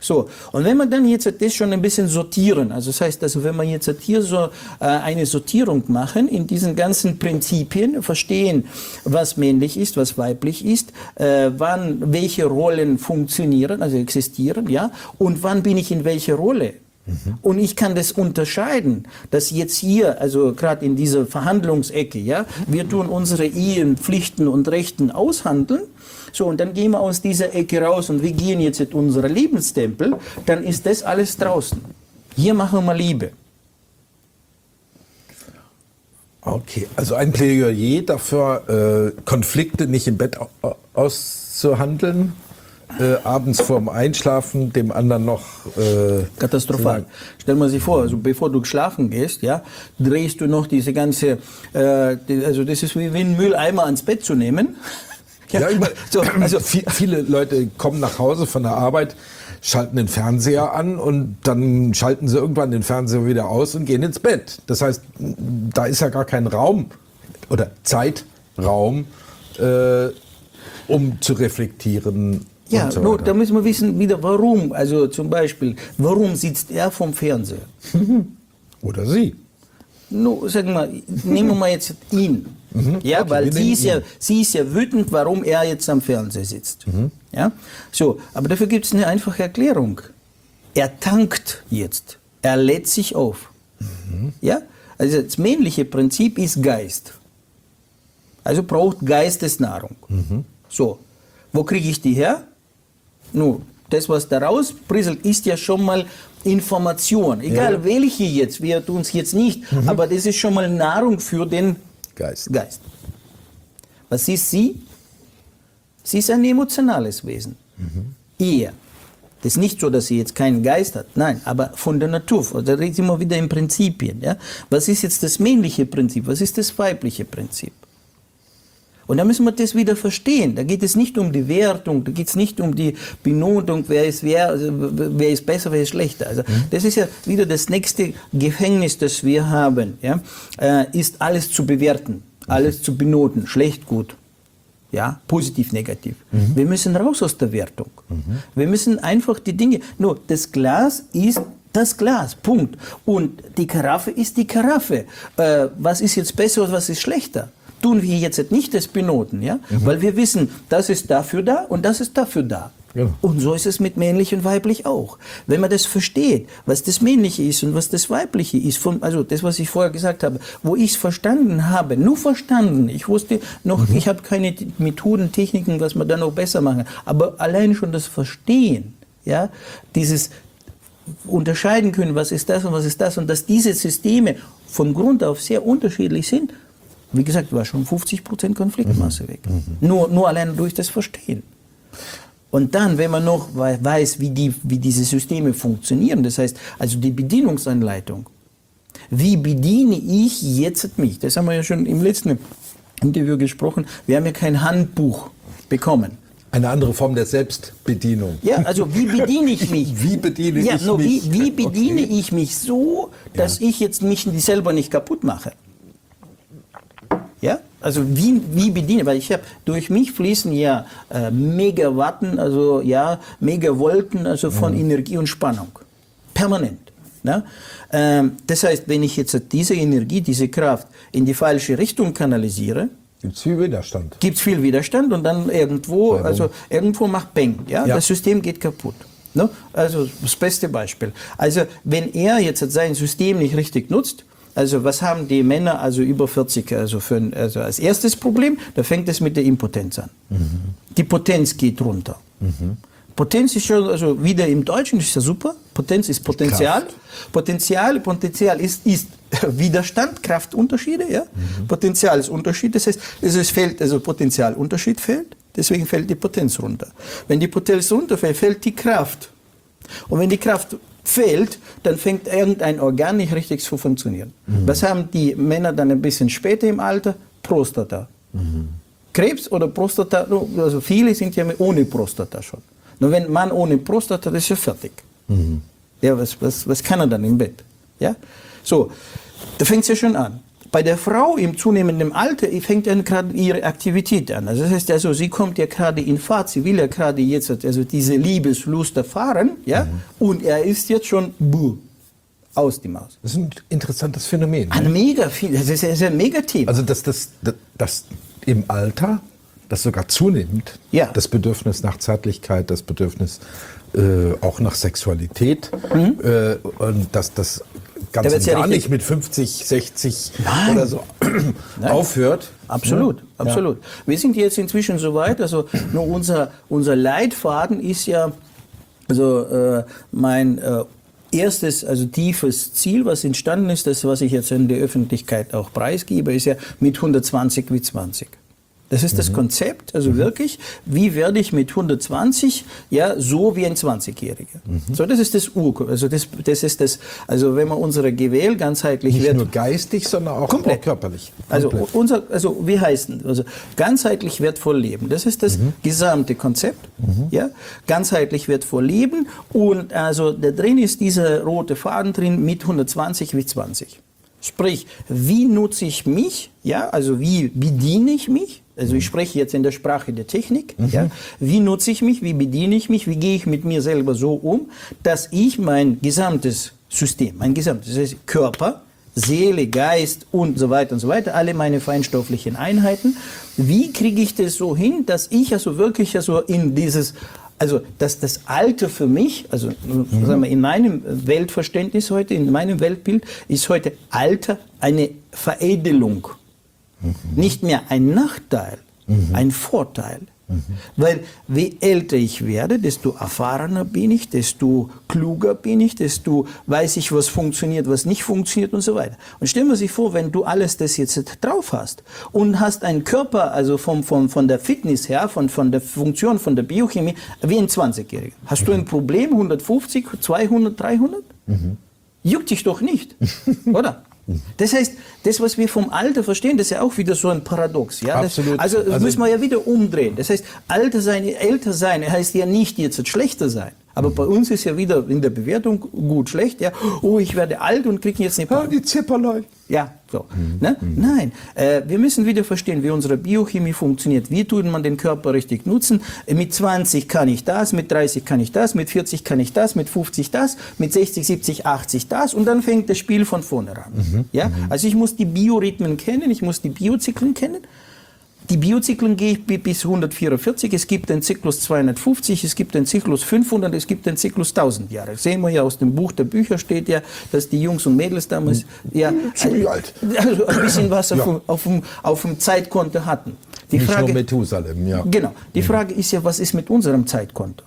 Speaker 3: So, und wenn man dann jetzt das schon ein bisschen sortieren, also das heißt, also wenn man jetzt hier so äh, eine Sortierung machen in diesen ganzen Prinzipien, verstehen, was männlich ist, was weiblich ist, äh, wann welche Rollen funktionieren, also existieren, ja, und wann bin ich in welcher Rolle. Mhm. Und ich kann das unterscheiden, dass jetzt hier, also gerade in dieser Verhandlungsecke, ja, wir tun unsere Ehen, Pflichten und Rechten aushandeln. So, und dann gehen wir aus dieser Ecke raus und wir gehen jetzt in unsere Lebenstempel, dann ist das alles draußen. Hier machen wir Liebe.
Speaker 2: Okay, also ein Plädoyer dafür, äh, Konflikte nicht im Bett auszuhandeln, äh, abends vorm Einschlafen dem anderen noch... Äh,
Speaker 3: Katastrophal. Stell mal sich vor, also bevor du schlafen gehst, ja, drehst du noch diese ganze, äh, die, also das ist wie, wie einen Mülleimer ans Bett zu nehmen.
Speaker 2: Ja, immer, so, also viele Leute kommen nach Hause von der Arbeit, schalten den Fernseher an und dann schalten sie irgendwann den Fernseher wieder aus und gehen ins Bett. Das heißt, da ist ja gar kein Raum oder Zeitraum, äh, um zu reflektieren.
Speaker 3: Ja,
Speaker 2: und so
Speaker 3: nur, da müssen wir wissen wieder, warum. Also zum Beispiel, warum sitzt er vom Fernseher?
Speaker 2: Oder sie.
Speaker 3: Nur, sagen wir, nehmen wir mal jetzt ihn. Mhm. Ja, okay, weil sie ist ja, sie ist ja wütend, warum er jetzt am Fernseher sitzt. Mhm. Ja? So, aber dafür gibt es eine einfache Erklärung. Er tankt jetzt. Er lädt sich auf. Mhm. Ja? Also das männliche Prinzip ist Geist. Also braucht Geistesnahrung. Mhm. So, wo kriege ich die her? Nun, das, was da rausbrisselt, ist ja schon mal Information. Egal ja. welche jetzt, wir tun es jetzt nicht, mhm. aber das ist schon mal Nahrung für den Geist. Geist. Was ist sie? Sie ist ein emotionales Wesen. Mhm. Eher. Das ist nicht so, dass sie jetzt keinen Geist hat. Nein, aber von der Natur. Da reden wir wieder in Prinzipien. Ja? Was ist jetzt das männliche Prinzip? Was ist das weibliche Prinzip? Und da müssen wir das wieder verstehen. Da geht es nicht um die Wertung, da geht es nicht um die Benotung, wer ist, wer, also wer ist besser, wer ist schlechter. Also mhm. das ist ja wieder das nächste Gefängnis, das wir haben, ja? äh, ist alles zu bewerten, alles mhm. zu benoten, schlecht, gut, ja? positiv, negativ. Mhm. Wir müssen raus aus der Wertung. Mhm. Wir müssen einfach die Dinge, nur das Glas ist das Glas, Punkt. Und die Karaffe ist die Karaffe. Äh, was ist jetzt besser und was ist schlechter? Tun wir jetzt nicht das Benoten, ja? Mhm. Weil wir wissen, das ist dafür da und das ist dafür da. Ja. Und so ist es mit männlich und weiblich auch. Wenn man das versteht, was das Männliche ist und was das Weibliche ist, von, also das, was ich vorher gesagt habe, wo ich es verstanden habe, nur verstanden, ich wusste noch, mhm. ich habe keine Methoden, Techniken, was man da noch besser machen, aber allein schon das Verstehen, ja, dieses unterscheiden können, was ist das und was ist das und dass diese Systeme von Grund auf sehr unterschiedlich sind. Wie gesagt, war schon fünfzig Prozent Konfliktmasse weg. Mhm. Nur, nur allein durch das Verstehen. Und dann, wenn man noch weiß, wie, die, wie diese Systeme funktionieren, das heißt, also die Bedienungsanleitung, wie bediene ich jetzt mich? Das haben wir ja schon im letzten Interview gesprochen. Wir haben ja kein Handbuch bekommen.
Speaker 2: Eine andere Form der Selbstbedienung.
Speaker 3: Ja, also wie bediene ich mich?
Speaker 2: Wie bediene
Speaker 3: ja,
Speaker 2: ich
Speaker 3: no,
Speaker 2: mich?
Speaker 3: Wie, wie bediene okay. ich mich so, dass
Speaker 2: ja.
Speaker 3: ich jetzt mich selber nicht kaputt mache? Ja, also wie, wie bediene, weil ich habe, durch mich fließen ja äh, Megawatten, also ja, Megavolten, also von mhm. Energie und Spannung. Permanent. Ne? Ähm, das heißt, wenn ich jetzt diese Energie, diese Kraft in die falsche Richtung kanalisiere,
Speaker 2: gibt es viel Widerstand.
Speaker 3: Gibt es viel Widerstand und dann irgendwo, ja, also irgendwo macht Peng, ja? ja, das System geht kaputt. Ne? Also das beste Beispiel. Also wenn er jetzt sein System nicht richtig nutzt, also was haben die Männer, also über vierzig, also, für, also als erstes Problem, da fängt es mit der Impotenz an. Mhm. Die Potenz geht runter. Mhm. Potenz ist schon, also wieder im Deutschen ist ja super, Potenz ist Potenzial. Kraft. Potenzial, Potenzial ist, ist Widerstand, Kraftunterschiede, ja. Mhm. Potenzial ist Unterschied, das heißt, es fällt, also Potenzialunterschied fällt, deswegen fällt die Potenz runter. Wenn die Potenz runterfällt, fällt die Kraft. Und wenn die Kraft fehlt, dann fängt irgendein Organ nicht richtig zu funktionieren. Mhm. Was haben die Männer dann ein bisschen später im Alter? Prostata. Mhm. Krebs oder Prostata, also viele sind ja ohne Prostata schon. Nur wenn ein Mann ohne Prostata, das ist ja fertig. Mhm. Ja, was, was, was kann er dann im Bett? Ja? So, da fängt es ja schon an. Bei der Frau im zunehmenden Alter fängt dann gerade ihre Aktivität an. Also das heißt also, sie kommt ja gerade in Fahrt, sie will ja gerade jetzt also diese Liebeslust erfahren, ja, mhm. und er ist jetzt schon buh, aus die Maus.
Speaker 2: Das ist ein interessantes Phänomen.
Speaker 3: Ein mega, das ist ein sehr Thema.
Speaker 2: Also dass das, das, das im Alter, das sogar zunimmt,
Speaker 3: ja.
Speaker 2: das Bedürfnis nach Zärtlichkeit, das Bedürfnis äh, auch nach Sexualität, mhm. äh, und dass das ganz und gar ja nicht mit fünfzig, sechzig Nein. oder so aufhört.
Speaker 3: Absolut, ja. absolut. Ja. Wir sind jetzt inzwischen so weit, also nur unser, unser Leitfaden ist ja, also äh, mein äh, erstes, also tiefes Ziel, was entstanden ist, das, was ich jetzt in der Öffentlichkeit auch preisgebe, ist ja mit hundertzwanzig wie zwanzig. Das ist mhm. das Konzept, also mhm. wirklich, wie werde ich mit hundertzwanzig, ja, so wie ein zwanzigjähriger. Mhm. So, das ist das Ur, also das, das ist das, also wenn man unsere G W L ganzheitlich
Speaker 2: nicht
Speaker 3: wird,
Speaker 2: nur geistig, sondern auch, auch körperlich.
Speaker 3: Also unser, also wie heißt denn, also ganzheitlich wertvoll leben. Das ist das mhm. gesamte Konzept, mhm. ja, ganzheitlich wertvoll leben und also da drin ist dieser rote Faden drin mit hundertzwanzig wie zwanzig. Sprich, wie nutze ich mich, ja, also wie bediene ich mich? Also ich spreche jetzt in der Sprache der Technik. Mhm. Ja. Wie nutze ich mich, wie bediene ich mich, wie gehe ich mit mir selber so um, dass ich mein gesamtes System, mein gesamtes das heißt Körper, Seele, Geist und so weiter und so weiter, alle meine feinstofflichen Einheiten, wie kriege ich das so hin, dass ich also wirklich also in dieses, also dass das Alter für mich, also mhm. sagen wir, in meinem Weltverständnis heute, in meinem Weltbild, ist heute Alter eine Veredelung. Mhm. Nicht mehr ein Nachteil, mhm. ein Vorteil. Mhm. Weil je älter ich werde, desto erfahrener bin ich, desto kluger bin ich, desto weiß ich, was funktioniert, was nicht funktioniert und so weiter. Und stellen wir sich vor, wenn du alles das jetzt drauf hast und hast einen Körper, also vom, vom, von der Fitness her, von, von der Funktion, von der Biochemie, wie ein zwanzigjähriger. Hast mhm. du ein Problem, hundertfünfzig, zweihundert, dreihundert? Mhm. Juckt dich doch nicht, oder? Das heißt, das, was wir vom Alter verstehen, das ist ja auch wieder so ein Paradox. Ja? Das,
Speaker 2: Absolut.
Speaker 3: also das
Speaker 2: also,
Speaker 3: müssen wir ja wieder umdrehen. Das heißt, Alter sein, älter sein heißt ja nicht jetzt schlechter sein. Aber bei uns ist ja wieder in der Bewertung gut, schlecht. Ja, oh, ich werde alt und kriege jetzt eine
Speaker 2: ja, die Zipperlein.
Speaker 3: Ja, so. Mhm. Ne? Mhm. Nein, äh, wir müssen wieder verstehen, wie unsere Biochemie funktioniert. Wie tut man den Körper richtig nutzen? Mit zwanzig kann ich das, mit dreißig kann ich das, mit vierzig kann ich das, mit fünfzig das, mit sechzig, siebzig, achtzig das und dann fängt das Spiel von vorne an. Mhm. Ja? Mhm. Also ich muss die Biorhythmen kennen, ich muss die Biozyklen kennen. Die Biozyklen gehe ich bis hundertvierundvierzig, es gibt den Zyklus zweihundertfünfzig, es gibt den Zyklus fünfhundert, es gibt den Zyklus tausend Jahre. Sehen wir ja aus dem Buch der Bücher steht ja, dass die Jungs und Mädels damals ja,
Speaker 2: ziemlich alt.
Speaker 3: Also ein bisschen was auf, ja. auf, dem, auf dem Zeitkonto hatten. Die
Speaker 2: Nicht
Speaker 3: Frage,
Speaker 2: nur Methusalem, ja.
Speaker 3: Genau. Die Frage ist ja, was ist mit unserem Zeitkonto?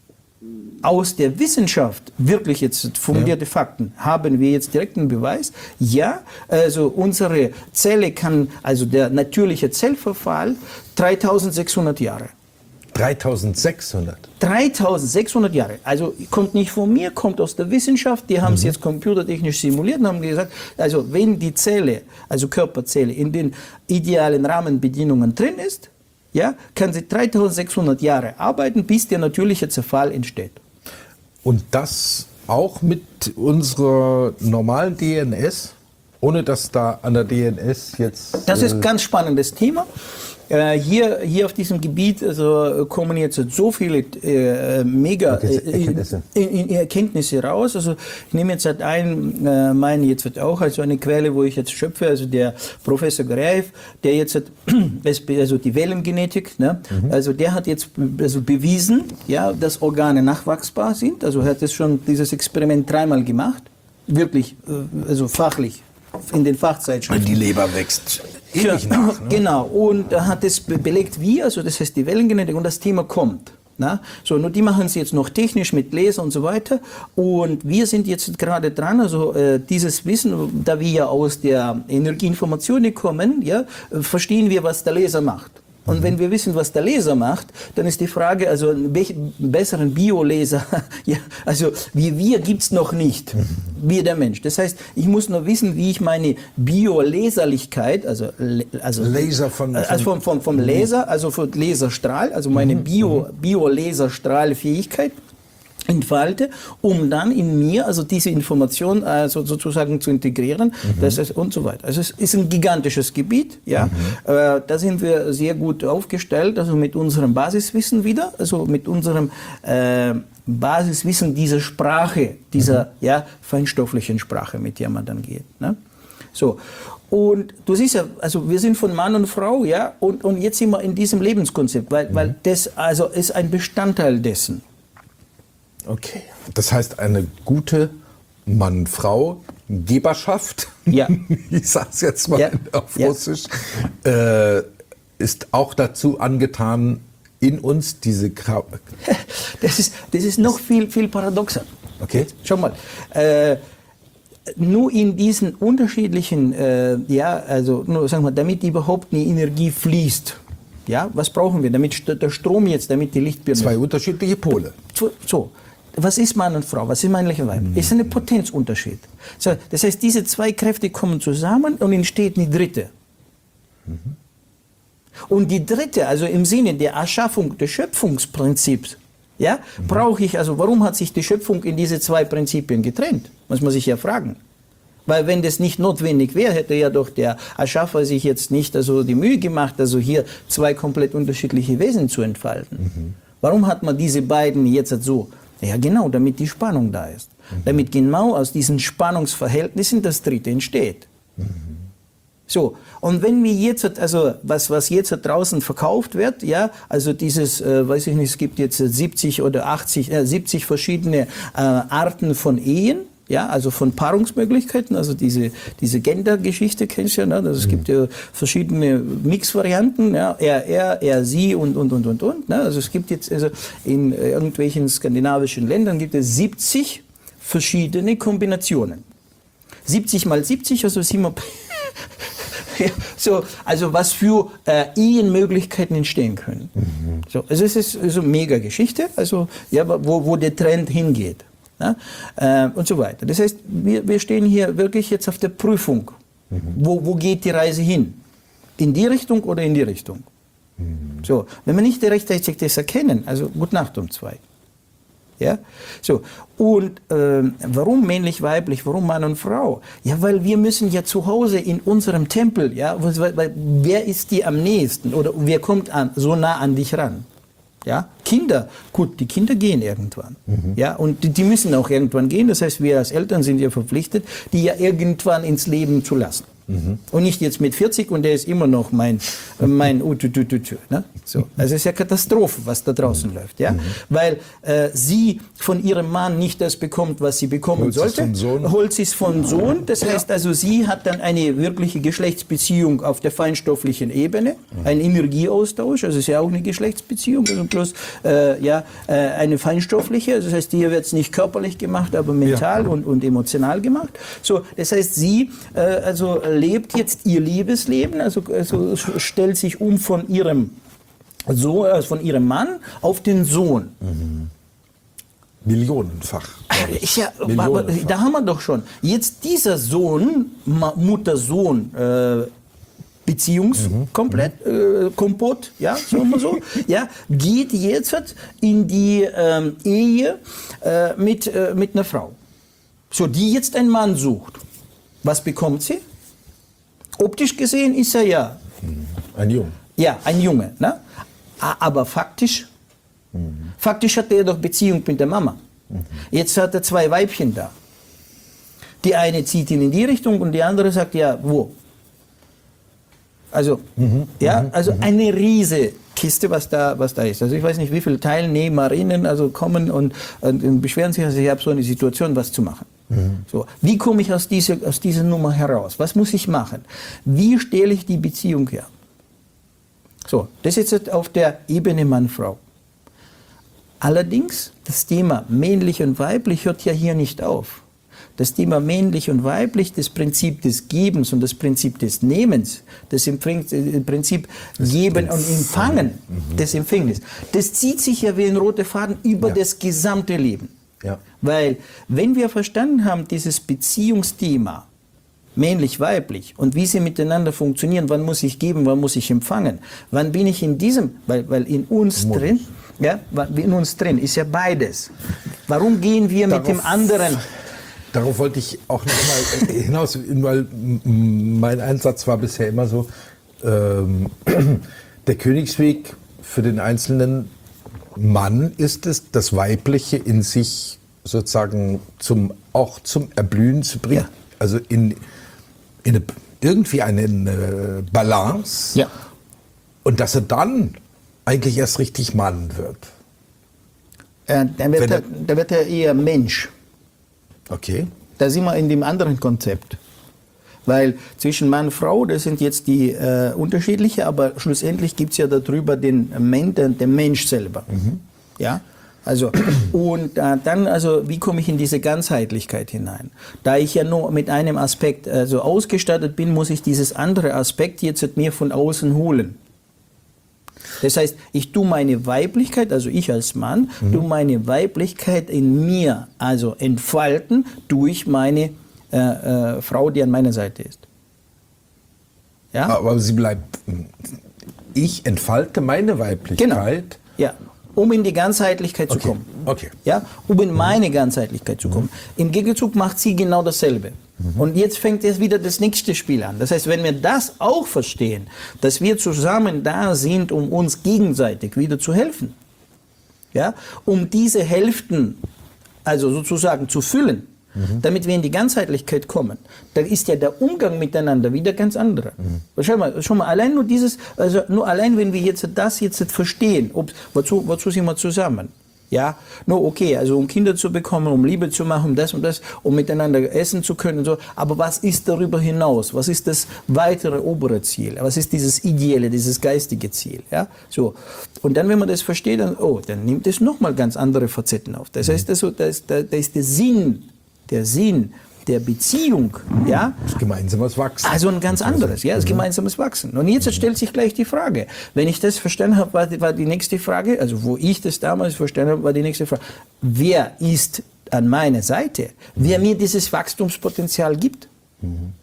Speaker 3: Aus der Wissenschaft, wirklich jetzt fundierte ja. Fakten, haben wir jetzt direkten Beweis. Ja, also unsere Zelle kann, also der natürliche Zellverfall, dreitausendsechshundert Jahre.
Speaker 2: dreitausendsechshundert?
Speaker 3: dreitausendsechshundert Jahre. Also kommt nicht von mir, kommt aus der Wissenschaft. Die haben es mhm. jetzt computertechnisch simuliert und haben gesagt, also wenn die Zelle, also Körperzelle, in den idealen Rahmenbedingungen drin ist, ja, kann sie dreitausendsechshundert Jahre arbeiten, bis der natürliche Zerfall entsteht.
Speaker 2: Und das auch mit unserer normalen D N S, ohne dass da an der D N S jetzt...
Speaker 3: Das ist ein ganz spannendes Thema. Äh, hier, hier auf diesem Gebiet also, kommen jetzt so viele äh, mega
Speaker 2: Erkenntnisse.
Speaker 3: Äh, in, in Erkenntnisse raus. Also ich nehme jetzt halt ein, äh, meine jetzt wird auch also eine Quelle, wo ich jetzt schöpfe, also der Professor Greif, der jetzt hat, also die Wellengenetik, ne? Mhm. Also der hat jetzt also bewiesen, ja, dass Organe nachwachsbar sind. Also er hat das schon dieses Experiment dreimal gemacht, wirklich, äh, also fachlich. In den Fachzeitschriften.
Speaker 2: Die Leber wächst ewig
Speaker 3: ja,
Speaker 2: nach. Ne?
Speaker 3: Genau, und er hat es belegt, wie, also das heißt die Wellengenetik und das Thema kommt. Na? So, nur die machen es jetzt noch technisch mit Laser und so weiter. Und wir sind jetzt gerade dran, also äh, dieses Wissen, da wir ja aus der Energieinformation kommen, ja, verstehen wir, was der Laser macht. Und mhm. wenn wir wissen, was der Laser macht, dann ist die Frage, also einen besseren Biolaser, ja, also wie wir gibt's noch nicht, mhm. wie der Mensch. Das heißt, ich muss nur wissen, wie ich meine Biolaserlichkeit, also, also,
Speaker 2: Laser von,
Speaker 3: also vom, vom, vom Laser, also vom Laserstrahl, also meine Bio, Biolaserstrahlfähigkeit, entfalte, um dann in mir also diese Information also sozusagen zu integrieren, mhm. das ist und so weiter. Also es ist ein gigantisches Gebiet, ja. Mhm. Äh, da sind wir sehr gut aufgestellt, also mit unserem Basiswissen wieder, also mit unserem äh, Basiswissen dieser Sprache, dieser mhm. ja feinstofflichen Sprache, mit der man dann geht. Ne? So. Und du siehst ja, also wir sind von Mann und Frau, ja, und, und jetzt sind wir in diesem Lebenskonzept, weil, mhm. weil das also ist ein Bestandteil dessen.
Speaker 2: Okay. Das heißt, eine gute Mann-Frau-Geberschaft,
Speaker 3: ja.
Speaker 2: ich sag's jetzt mal
Speaker 3: ja.
Speaker 2: auf Russisch, ja. äh, ist auch dazu angetan, in uns diese Kra
Speaker 3: das ist das ist noch viel viel paradoxer.
Speaker 2: Okay.
Speaker 3: Schau mal. Äh, nur in diesen unterschiedlichen, äh, ja, also nur sagen wir, damit überhaupt eine Energie fließt. Ja, was brauchen wir, damit der Strom jetzt, damit die Lichtbirne...
Speaker 2: Zwei unterschiedliche Pole.
Speaker 3: So, was ist Mann und Frau, was ist männlich und weiblich? Mhm. Ist ein Potenzunterschied. So, das heißt, diese zwei Kräfte kommen zusammen und entsteht eine dritte. Mhm. Und die dritte, also im Sinne der Erschaffung des Schöpfungsprinzips, ja, mhm. brauche ich, also warum hat sich die Schöpfung in diese zwei Prinzipien getrennt? Muss man sich ja fragen. Weil wenn das nicht notwendig wäre, hätte ja doch der Erschaffer sich jetzt nicht also die Mühe gemacht, also hier zwei komplett unterschiedliche Wesen zu entfalten. Mhm. Warum hat man diese beiden jetzt so? Ja genau, damit die Spannung da ist. Mhm. Damit genau aus diesen Spannungsverhältnissen das Dritte entsteht. Mhm. So, und wenn wir jetzt, also was, was jetzt draußen verkauft wird, ja, also dieses, äh, weiß ich nicht, es gibt jetzt siebzig oder achtzig, äh, siebzig verschiedene äh, Arten von Ehen, ja, also von Paarungsmöglichkeiten, also diese, diese Gender-Geschichte kennst du ja, ne? Also es mhm. gibt ja verschiedene Mix-Varianten, ja, er, er, er, sie und, und, und, und, und, ne? Also es gibt jetzt, also in irgendwelchen skandinavischen Ländern gibt es siebzig verschiedene Kombinationen. siebzig mal siebzig, also sind wir ja, so, also was für äh, Ehenmöglichkeiten entstehen können. Mhm. So, also es ist also mega Geschichte, also ja, wo, wo der Trend hingeht. Ja, äh, und so weiter. Das heißt, wir, wir stehen hier wirklich jetzt auf der Prüfung. Mhm. Wo, wo geht die Reise hin? In die Richtung oder in die Richtung? Mhm. So, wenn wir nicht rechtzeitig das erkennen, also gute Nacht um zwei. Ja? So, und äh, warum männlich, weiblich, warum Mann und Frau? Ja, weil wir müssen ja zu Hause in unserem Tempel, ja, weil, weil, wer ist dir am nächsten oder wer kommt an, so nah an dich ran? Ja, Kinder, gut, die Kinder gehen irgendwann. Mhm. Ja, und die, die müssen auch irgendwann gehen. Das heißt, wir als Eltern sind ja verpflichtet, die ja irgendwann ins Leben zu lassen. Mhm. Und nicht jetzt mit vierzig und der ist immer noch mein, mein Ututututü. Ne? So. Also es ist ja Katastrophe, was da draußen mhm. läuft. Ja? Mhm. Weil äh, sie von ihrem Mann nicht das bekommt, was sie bekommen
Speaker 2: Holt
Speaker 3: sollte. Holt sie es von Sohn. Das heißt also, sie hat dann eine wirkliche Geschlechtsbeziehung auf der feinstofflichen Ebene, mhm. ein Energieaustausch, also es ist ja auch eine Geschlechtsbeziehung, also plus äh, ja, äh, eine feinstoffliche. Also das heißt, hier wird es nicht körperlich gemacht, aber mental ja. und, und emotional gemacht. So, das heißt, sie äh, also lebt jetzt ihr Liebesleben, also, also stellt sich um von ihrem so, also von ihrem Mann auf den Sohn.
Speaker 2: Mhm. Millionenfach.
Speaker 3: Ist ja, Millionenfach. Da haben wir doch schon. Jetzt dieser Sohn, Mutter-Sohn, äh, Beziehungs mhm. komplett äh, Kompott, ja, sagen wir so, ja, geht jetzt in die ähm, Ehe äh, mit, äh, mit einer Frau. So, die jetzt einen Mann sucht. Was bekommt sie? Optisch gesehen ist er ja
Speaker 2: ein Junge.
Speaker 3: Ja, ein Junge. Ne? Aber faktisch, mhm. faktisch hat er doch Beziehung mit der Mama. Mhm. Jetzt hat er zwei Weibchen da. Die eine zieht ihn in die Richtung und die andere sagt, ja, wo? Also, mhm. ja, also mhm. eine riese Kiste, was da, was da ist. Also ich weiß nicht, wie viele Teilnehmerinnen also kommen und, und beschweren sich, also ich habe so eine Situation, was zu machen. So, wie komme ich aus dieser, aus dieser Nummer heraus? Was muss ich machen? Wie stelle ich die Beziehung her? So, das ist jetzt auf der Ebene Mann-Frau. Allerdings, das Thema männlich und weiblich hört ja hier nicht auf. Das Thema männlich und weiblich, das Prinzip des Gebens und das Prinzip des Nehmens, das Prinzip Geben und Empfangen, mhm. des Empfängnis, das zieht sich ja wie ein roter Faden über ja. das gesamte Leben. Ja. Weil, wenn wir verstanden haben, dieses Beziehungsthema, männlich-weiblich, und wie sie miteinander funktionieren, wann muss ich geben, wann muss ich empfangen, wann bin ich in diesem, weil, weil in uns drin, ja, in uns drin ist ja beides. Warum gehen wir mit
Speaker 2: Darauf-
Speaker 3: dem anderen?
Speaker 2: Darauf wollte ich auch noch mal hinaus, weil mein Einsatz war bisher immer so, ähm, der Königsweg für den einzelnen Mann ist es, das Weibliche in sich sozusagen zum, auch zum Erblühen zu bringen.
Speaker 3: Ja.
Speaker 2: Also in, in eine, irgendwie eine, eine Balance.
Speaker 3: Ja.
Speaker 2: Und dass er dann eigentlich erst richtig Mann wird.
Speaker 3: Äh, dann, wird
Speaker 2: Wenn
Speaker 3: er,
Speaker 2: er-
Speaker 3: dann wird er eher Mensch.
Speaker 2: Okay.
Speaker 3: Da sind wir in dem anderen Konzept. Weil zwischen Mann und Frau, das sind jetzt die äh, unterschiedliche, aber schlussendlich gibt es ja darüber den, Men den, den Mensch selber. Mhm. Ja? Also, und äh, dann, also, wie komme ich in diese Ganzheitlichkeit hinein? Da ich ja nur mit einem Aspekt äh, so ausgestattet bin, muss ich dieses andere Aspekt jetzt mit mir von außen holen. Das heißt, ich tue meine Weiblichkeit, also ich als Mann, mhm. tue meine Weiblichkeit in mir, also entfalten durch meine äh, äh, Frau, die an meiner Seite ist. Ja?
Speaker 2: Aber sie bleibt. Ich entfalte meine Weiblichkeit.
Speaker 3: Ja, um in die Ganzheitlichkeit zu
Speaker 2: Okay.
Speaker 3: kommen.
Speaker 2: Okay.
Speaker 3: Ja, um in meine Ganzheitlichkeit zu kommen. Im Gegenzug macht sie genau dasselbe. Und jetzt fängt jetzt wieder das nächste Spiel an. Das heißt, wenn wir das auch verstehen, dass wir zusammen da sind, um uns gegenseitig wieder zu helfen, ja, um diese Hälften, also sozusagen zu füllen, mhm. damit wir in die Ganzheitlichkeit kommen, dann ist ja der Umgang miteinander wieder ganz anderer. Mhm. Schau mal, schon mal allein nur dieses, also nur allein, wenn wir jetzt das jetzt verstehen, ob, wozu, wozu sind wir zusammen? Ja, nur okay, also um Kinder zu bekommen, um Liebe zu machen, um das und das, um miteinander essen zu können und so. Aber was ist darüber hinaus? Was ist das weitere obere Ziel? Was ist dieses ideelle, dieses geistige Ziel? Ja, so. Und dann, wenn man das versteht, dann, oh, dann nimmt es nochmal ganz andere Facetten auf. Das heißt, also, da ist, da, da ist der Sinn, der Sinn der Beziehung, ja,
Speaker 2: Das gemeinsames Wachsen.
Speaker 3: also ein ganz anderes, ja, das gemeinsames Wachsen. Und jetzt stellt sich gleich die Frage, wenn ich das verstanden habe, war die, war die nächste Frage, also wo ich das damals verstanden habe, war die nächste Frage, wer ist an meiner Seite, wer mir dieses Wachstumspotenzial gibt? Mhm.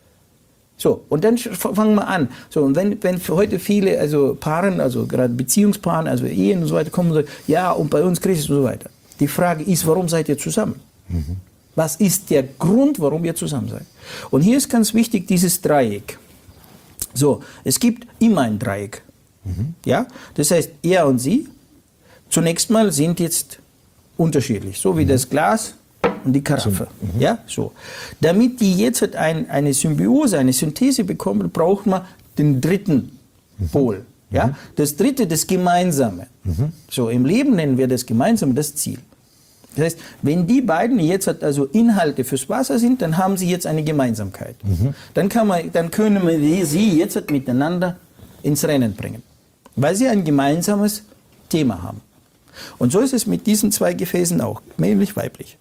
Speaker 3: So, und dann fangen wir an. So, und wenn, wenn für heute viele, also Paaren, also gerade Beziehungspaaren, also Ehen und so weiter, kommen und sagen, ja, und bei uns Krise und so weiter. Die Frage ist, warum seid ihr zusammen? Mhm. Was ist der Grund, warum ihr zusammen seid? Und hier ist ganz wichtig dieses Dreieck. So, es gibt immer ein Dreieck. Mhm. Ja? Das heißt, er und sie zunächst mal sind jetzt unterschiedlich, so wie mhm. das Glas und die Karaffe. Mhm. Ja? So. Damit die jetzt ein, eine Symbiose, eine Synthese bekommen, braucht man den dritten mhm. Pol. Ja? Mhm. Das dritte, das Gemeinsame. Mhm. So, im Leben nennen wir das Gemeinsame das Ziel. Das heißt, wenn die beiden jetzt also Inhalte fürs Wasser sind, dann haben sie jetzt eine Gemeinsamkeit. Mhm. Dann, kann man, dann können wir sie jetzt miteinander ins Rennen bringen, weil sie ein gemeinsames Thema haben. Und so ist es mit diesen zwei Gefäßen auch, männlich, weiblich.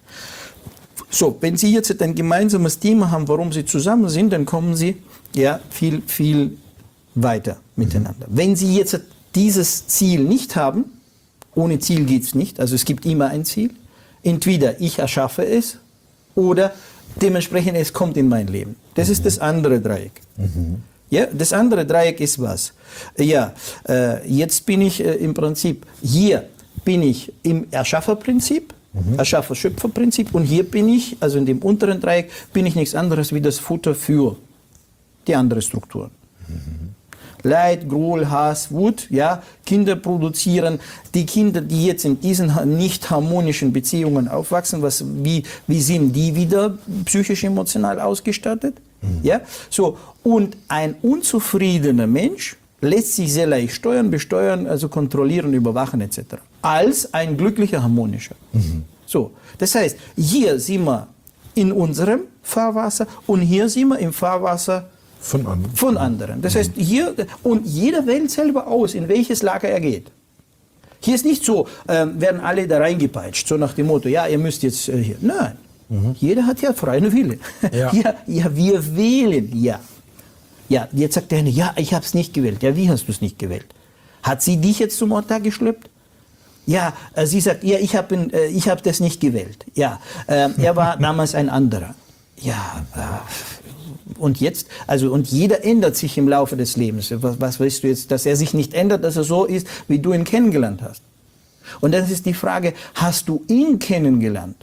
Speaker 3: So, wenn sie jetzt ein gemeinsames Thema haben, warum sie zusammen sind, dann kommen sie ja viel, viel weiter miteinander. Mhm. Wenn sie jetzt dieses Ziel nicht haben, ohne Ziel geht es nicht, also es gibt immer ein Ziel. Entweder ich erschaffe es oder dementsprechend es kommt in mein Leben. Das mhm. ist das andere Dreieck. Mhm. Ja, das andere Dreieck ist was? Ja, äh, jetzt bin ich äh, im Prinzip, hier bin ich im Erschafferprinzip, mhm. Erschaffer-Schöpfer-Prinzip und hier bin ich, also in dem unteren Dreieck, bin ich nichts anderes wie das Futter für die andere Strukturen. Mhm. Leid, Groll, Hass, Wut, ja, Kinder produzieren. Die Kinder, die jetzt in diesen nicht harmonischen Beziehungen aufwachsen, was, wie, wie sind die wieder psychisch emotional ausgestattet? Mhm. Ja, so. Und ein unzufriedener Mensch lässt sich sehr leicht steuern, besteuern, also kontrollieren, überwachen et cetera. Als ein glücklicher, harmonischer. Mhm. So. Das heißt, hier sind wir in unserem Fahrwasser und hier sind wir im Fahrwasser
Speaker 2: Von anderen.
Speaker 3: Von anderen. Das heißt, hier, und jeder wählt selber aus, in welches Lager er geht. Hier ist nicht so, äh, werden alle da reingepeitscht, so nach dem Motto, ja, ihr müsst jetzt äh, hier. Nein, mhm. jeder hat ja freien Wille.
Speaker 2: Ja.
Speaker 3: ja, ja, wir wählen, ja. Ja, jetzt sagt der eine, ja, ich habe es nicht gewählt. Ja, wie hast du es nicht gewählt? Hat sie dich jetzt zum Altar geschleppt? Ja, äh, sie sagt, ja, ich habe äh, ich hab das nicht gewählt. Ja, äh, er war damals ein anderer. Ja, äh, und jetzt, also und jeder ändert sich im Laufe des Lebens. Was, was willst du jetzt, dass er sich nicht ändert, dass er so ist, wie du ihn kennengelernt hast? Und dann ist die Frage, hast du ihn kennengelernt?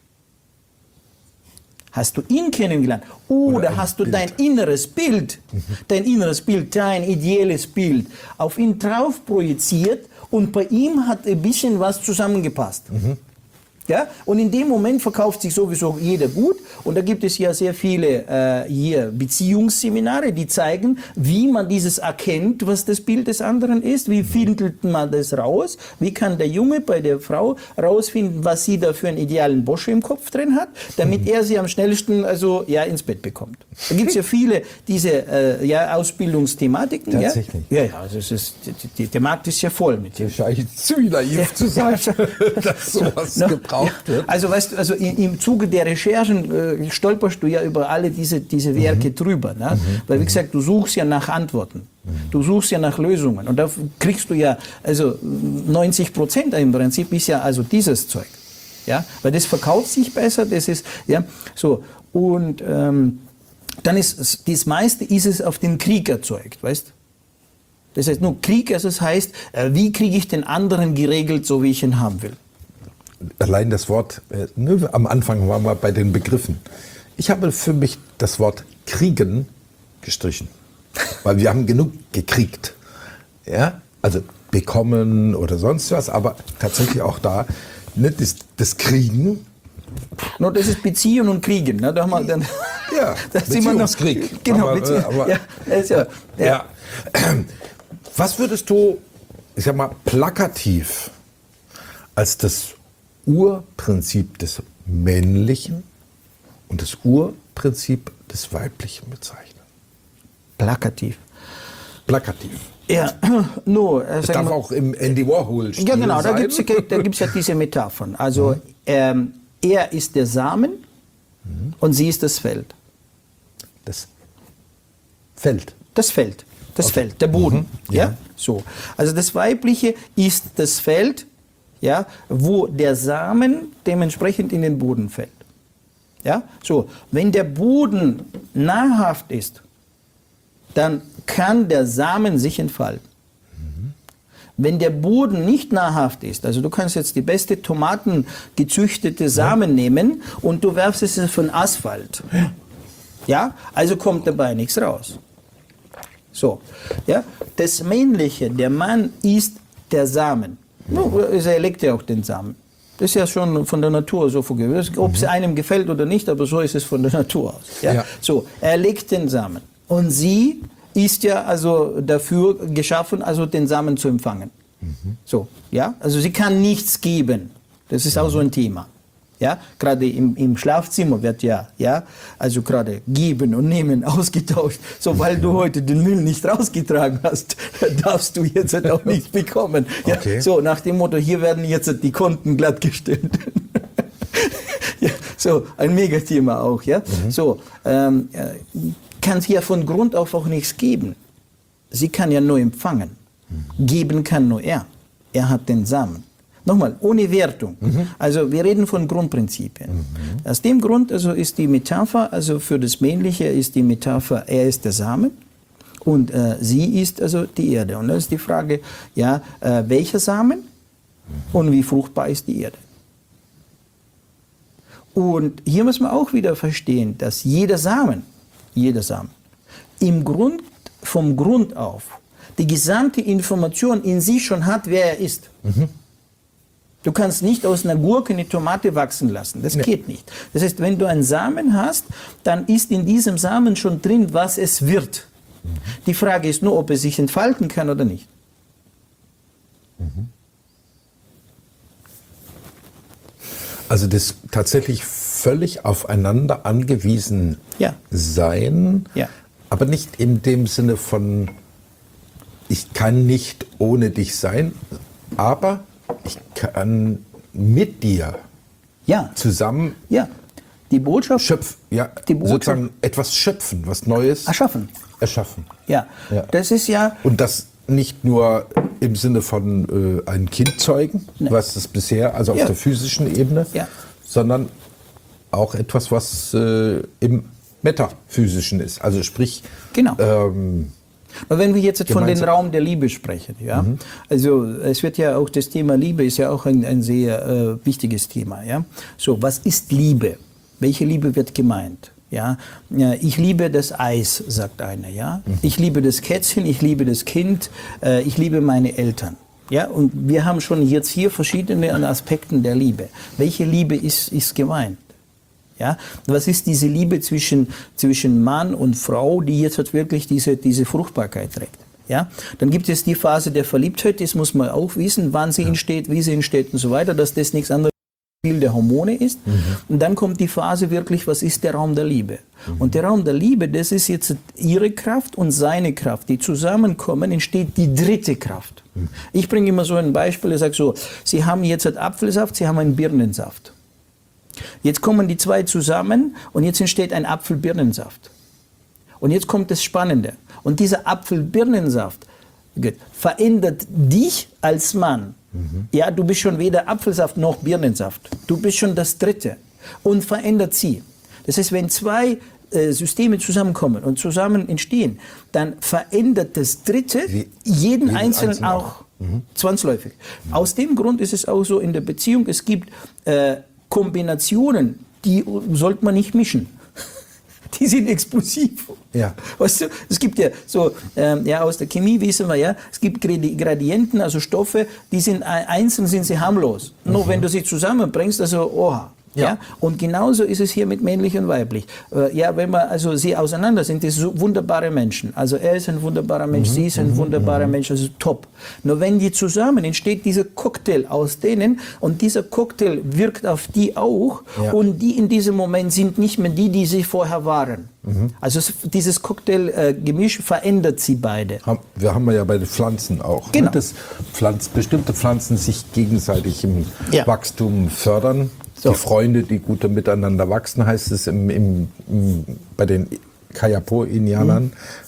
Speaker 3: Hast du ihn kennengelernt? Oder, Oder hast du Bild. dein inneres Bild, mhm. dein inneres Bild, dein ideelles Bild auf ihn drauf projiziert und bei ihm hat ein bisschen was zusammengepasst? Mhm. Ja? Und in dem Moment verkauft sich sowieso jeder gut. Und da gibt es ja sehr viele äh, hier Beziehungsseminare, die zeigen, wie man dieses erkennt, was das Bild des anderen ist. Wie findet man das raus? Wie kann der Junge bei der Frau rausfinden, was sie da für einen idealen Bosche im Kopf drin hat, damit er sie am schnellsten also, ja, ins Bett bekommt. Da gibt es ja viele diese äh, ja, Ausbildungsthematiken.
Speaker 2: Tatsächlich.
Speaker 3: Ja, ja, also es ist, die, der Markt ist ja voll mit dem.
Speaker 2: Das scheint zu naiv ja. zu sein, dass sowas
Speaker 3: no,
Speaker 2: gebraucht
Speaker 3: ja.
Speaker 2: wird.
Speaker 3: Also weißt du, also im, im Zuge der Recherchen äh, stolperst du ja über alle diese, diese Werke mhm. drüber. Ne? Mhm. Weil wie gesagt, du suchst ja nach Antworten. Mhm. Du suchst ja nach Lösungen. Und da kriegst du ja, also neunzig Prozent im Prinzip ist ja also dieses Zeug. Ja? Weil das verkauft sich besser, das ist, ja, so. Und ähm, dann ist das meiste ist es auf den Krieg erzeugt, weißt? Das heißt nur Krieg, also das heißt, äh, wie kriege ich den anderen geregelt, so wie ich ihn haben will.
Speaker 2: Allein das Wort, äh, ne, am Anfang waren wir bei den Begriffen. Ich habe für mich das Wort kriegen gestrichen, weil wir haben genug gekriegt. Ja? Also bekommen oder sonst was, aber tatsächlich auch da, ne, das, das Kriegen.
Speaker 3: No, das ist Beziehen und Kriegen. Ne? Da haben wir dann,
Speaker 2: ja,
Speaker 3: das
Speaker 2: Beziehungskrieg.
Speaker 3: Genau,
Speaker 2: aber,
Speaker 3: Beziehung,
Speaker 2: aber,
Speaker 3: ja, ist ja, ja.
Speaker 2: ja. Was würdest du, ich sag mal, plakativ als das Urprinzip des Männlichen und das Urprinzip des Weiblichen bezeichnen?
Speaker 3: Plakativ.
Speaker 2: Plakativ.
Speaker 3: Ja, no, äh,
Speaker 2: das darf mal, auch im Andy Warhol-Stil
Speaker 3: ja, genau,
Speaker 2: sein.
Speaker 3: Da gibt es da gibt's ja diese Metaphern. Also mhm. ähm, er ist der Samen mhm. und sie ist das Feld.
Speaker 2: Das Feld?
Speaker 3: Das Feld, das okay. Feld, der Boden. Mhm. Ja. ja, so. Also das Weibliche ist das Feld, ja, wo der Samen dementsprechend in den Boden fällt. Ja, so. Wenn der Boden nahrhaft ist, dann kann der Samen sich entfalten. Mhm. Wenn der Boden nicht nahrhaft ist, also du kannst jetzt die beste tomatengezüchtete Samen ja. nehmen und du werfst es von Asphalt. Ja. ja, also kommt dabei nichts raus. So, ja, das Männliche, der Mann ist der Samen. No, er legt ja auch den Samen. Das ist ja schon von der Natur so vorgegeben. Ob mhm. es einem gefällt oder nicht, aber so ist es von der Natur aus. Ja? Ja. So, er legt den Samen. Und sie ist ja also dafür geschaffen, also den Samen zu empfangen. Mhm. So, ja, also sie kann nichts geben. Das ist mhm. auch so ein Thema. Ja, gerade im, im Schlafzimmer wird ja, ja, also gerade geben und nehmen ausgetauscht. Sobald du heute den Müll nicht rausgetragen hast, darfst du jetzt halt auch nichts bekommen. Ja, okay. So nach dem Motto, hier werden jetzt die Konten glattgestellt. Ja, so ein Megathema auch, ja. Mhm. So ähm, kann sie ja von Grund auf auch nichts geben. Sie kann ja nur empfangen. Mhm. Geben kann nur er. Er hat den Samen. Nochmal, ohne Wertung. Mhm. Also wir reden von Grundprinzipien. Mhm. Aus dem Grund also ist die Metapher, also für das Männliche ist die Metapher, er ist der Samen und äh, sie ist also die Erde. Und da ist die Frage, ja, äh, welcher Samen mhm. und wie fruchtbar ist die Erde? Und hier muss man auch wieder verstehen, dass jeder Samen, jeder Samen, im Grund, vom Grund auf, die gesamte Information in sich schon hat, wer er ist. Mhm. Du kannst nicht aus einer Gurke eine Tomate wachsen lassen. Das nee. geht nicht. Das heißt, wenn du einen Samen hast, dann ist in diesem Samen schon drin, was es wird. Mhm. Die Frage ist nur, ob es sich entfalten kann oder nicht.
Speaker 2: Mhm. Also das tatsächlich völlig aufeinander angewiesen
Speaker 3: ja.
Speaker 2: sein,
Speaker 3: ja.
Speaker 2: aber nicht in dem Sinne von, ich kann nicht ohne dich sein, aber ich kann mit dir
Speaker 3: ja.
Speaker 2: zusammen
Speaker 3: ja. die Botschaft,
Speaker 2: schöpf, ja,
Speaker 3: die Botschaft,
Speaker 2: sozusagen etwas schöpfen, was Neues
Speaker 3: erschaffen.
Speaker 2: erschaffen.
Speaker 3: Ja. ja, das ist ja...
Speaker 2: Und das nicht nur im Sinne von äh, ein Kind zeugen, nee. was es bisher, also auf ja. der physischen Ebene,
Speaker 3: ja.
Speaker 2: sondern auch etwas, was äh, im Metaphysischen ist. Also sprich...
Speaker 3: Genau.
Speaker 2: Ähm,
Speaker 3: Aber wenn wir jetzt von dem Raum der Liebe sprechen, ja, mhm. also es wird ja auch das Thema Liebe ist ja auch ein, ein sehr äh, wichtiges Thema, ja. So, was ist Liebe? Welche Liebe wird gemeint? Ja, ich liebe das Eis, sagt einer, ja. Mhm. Ich liebe das Kätzchen, ich liebe das Kind, äh, ich liebe meine Eltern. Ja, und wir haben schon jetzt hier verschiedene Aspekte der Liebe. Welche Liebe ist, ist gemeint? Ja, was ist diese Liebe zwischen, zwischen Mann und Frau, die jetzt halt wirklich diese, diese Fruchtbarkeit trägt? Ja, dann gibt es die Phase der Verliebtheit, das muss man auch wissen, wann sie entsteht, wie sie entsteht und so weiter, dass das nichts anderes Spiel der Hormone ist. Mhm. Und dann kommt die Phase wirklich, was ist der Raum der Liebe? Mhm. Und der Raum der Liebe, das ist jetzt ihre Kraft und seine Kraft, die zusammenkommen, entsteht die dritte Kraft. Mhm. Ich bringe immer so ein Beispiel, ich sage so, Sie haben jetzt einen Apfelsaft, Sie haben einen Birnensaft. Jetzt kommen die zwei zusammen und jetzt entsteht ein Apfel-Birnensaft. Und jetzt kommt das Spannende. Und dieser Apfel-Birnensaft verändert dich als Mann. Mhm. Ja, du bist schon weder Apfelsaft noch Birnensaft. Du bist schon das Dritte. Und verändert sie. Das heißt, wenn zwei äh, Systeme zusammenkommen und zusammen entstehen, dann verändert das Dritte Wie, jeden Einzelnen Einzelne auch, auch. Mhm. zwangsläufig. Mhm. Aus dem Grund ist es auch so in der Beziehung, es gibt äh, Kombinationen, die sollte man nicht mischen. Die sind explosiv. Ja. Weißt du, es gibt ja so, ähm, ja, aus der Chemie wissen wir ja, es gibt Gradienten, also Stoffe, die sind einzeln sind sie harmlos. Mhm. Nur wenn du sie zusammenbringst, also oha. Ja. Ja, und genauso ist es hier mit männlich und weiblich. Äh, ja, wenn man also sie auseinander sind, das sind wunderbare Menschen. Also er ist ein wunderbarer Mensch, mhm. sie ist ein mhm. wunderbarer mhm. Mensch, also top. Nur wenn die zusammen entsteht dieser Cocktail aus denen und dieser Cocktail wirkt auf die auch ja. und die in diesem Moment sind nicht mehr die, die sie vorher waren. Mhm. Also dieses Cocktail-Gemisch äh, verändert sie beide.
Speaker 2: Wir haben ja bei den Pflanzen auch,
Speaker 3: genau.
Speaker 2: ne, dass Pflanz, bestimmte Pflanzen sich gegenseitig im ja. Wachstum fördern. So. Die Freunde, die gut miteinander wachsen, heißt es im, im, im, bei den Kayapo-Indianern. Mhm.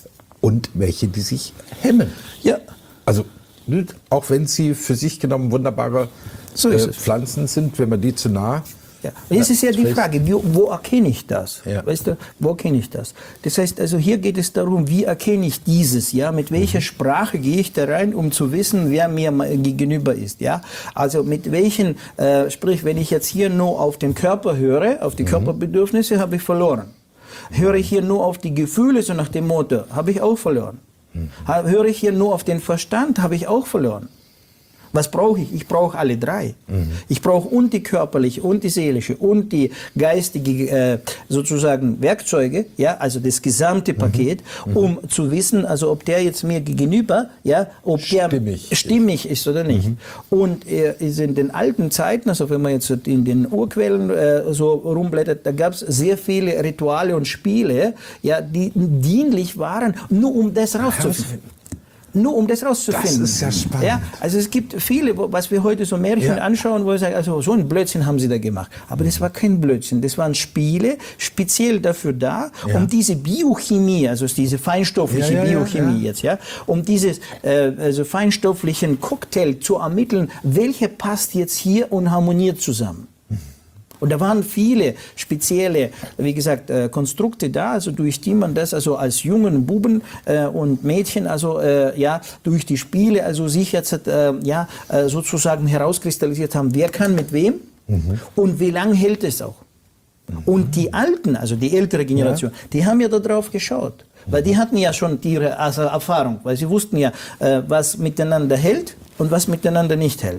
Speaker 2: Und welche, die sich hemmen.
Speaker 3: Ja.
Speaker 2: Also auch wenn sie für sich genommen wunderbare so äh, Pflanzen sind, wenn man die zu nah...
Speaker 3: Ja. Jetzt ist ja die Frage, wo, wo erkenne ich das? Ja. Weißt du, wo erkenne ich das? Das heißt, also hier geht es darum, wie erkenne ich dieses, ja? Mit welcher mhm. Sprache gehe ich da rein, um zu wissen, wer mir gegenüber ist, ja? Also mit welchen, äh, sprich, wenn ich jetzt hier nur auf den Körper höre, auf die mhm. Körperbedürfnisse, habe ich verloren. Höre ich hier nur auf die Gefühle, so nach dem Motto, habe ich auch verloren. Mhm. Höre ich hier nur auf den Verstand, habe ich auch verloren. Was brauche ich? Ich brauche alle drei. Mhm. Ich brauche und die körperliche und die seelische und die geistige äh, sozusagen Werkzeuge, ja, also das gesamte Paket, mhm. um mhm. zu wissen, also ob der jetzt mir gegenüber, ja, ob stimmig der stimmig ist, ist oder nicht. Mhm. Und äh, in den alten Zeiten, also wenn man jetzt in den Urquellen äh, so rumblättert, da gab es sehr viele Rituale und Spiele, ja, die dienlich waren, nur um das rauszufinden. Nur um das rauszufinden.
Speaker 2: Das ist ja spannend.
Speaker 3: Ja, also es gibt viele, was wir heute so Märchen ja. anschauen, wo wir sagen, also so ein Blödsinn haben sie da gemacht. Aber das war kein Blödsinn. Das waren Spiele, speziell dafür da, ja. um diese Biochemie, also diese feinstoffliche ja, ja, Biochemie ja. jetzt, ja, um dieses äh, also feinstofflichen Cocktail zu ermitteln, welcher passt jetzt hier und harmoniert zusammen. Und da waren viele spezielle, wie gesagt, äh, Konstrukte da, also durch die man das also als jungen Buben äh, und Mädchen, also äh, ja, durch die Spiele, also sich jetzt äh, ja äh, sozusagen herauskristallisiert haben, wer kann mit wem mhm. und wie lange hält es auch. Mhm. Und die Alten, also die ältere Generation, ja. die haben ja da drauf geschaut. Weil die hatten ja schon ihre also Erfahrung, weil sie wussten ja, äh, was miteinander hält und was miteinander nicht hält.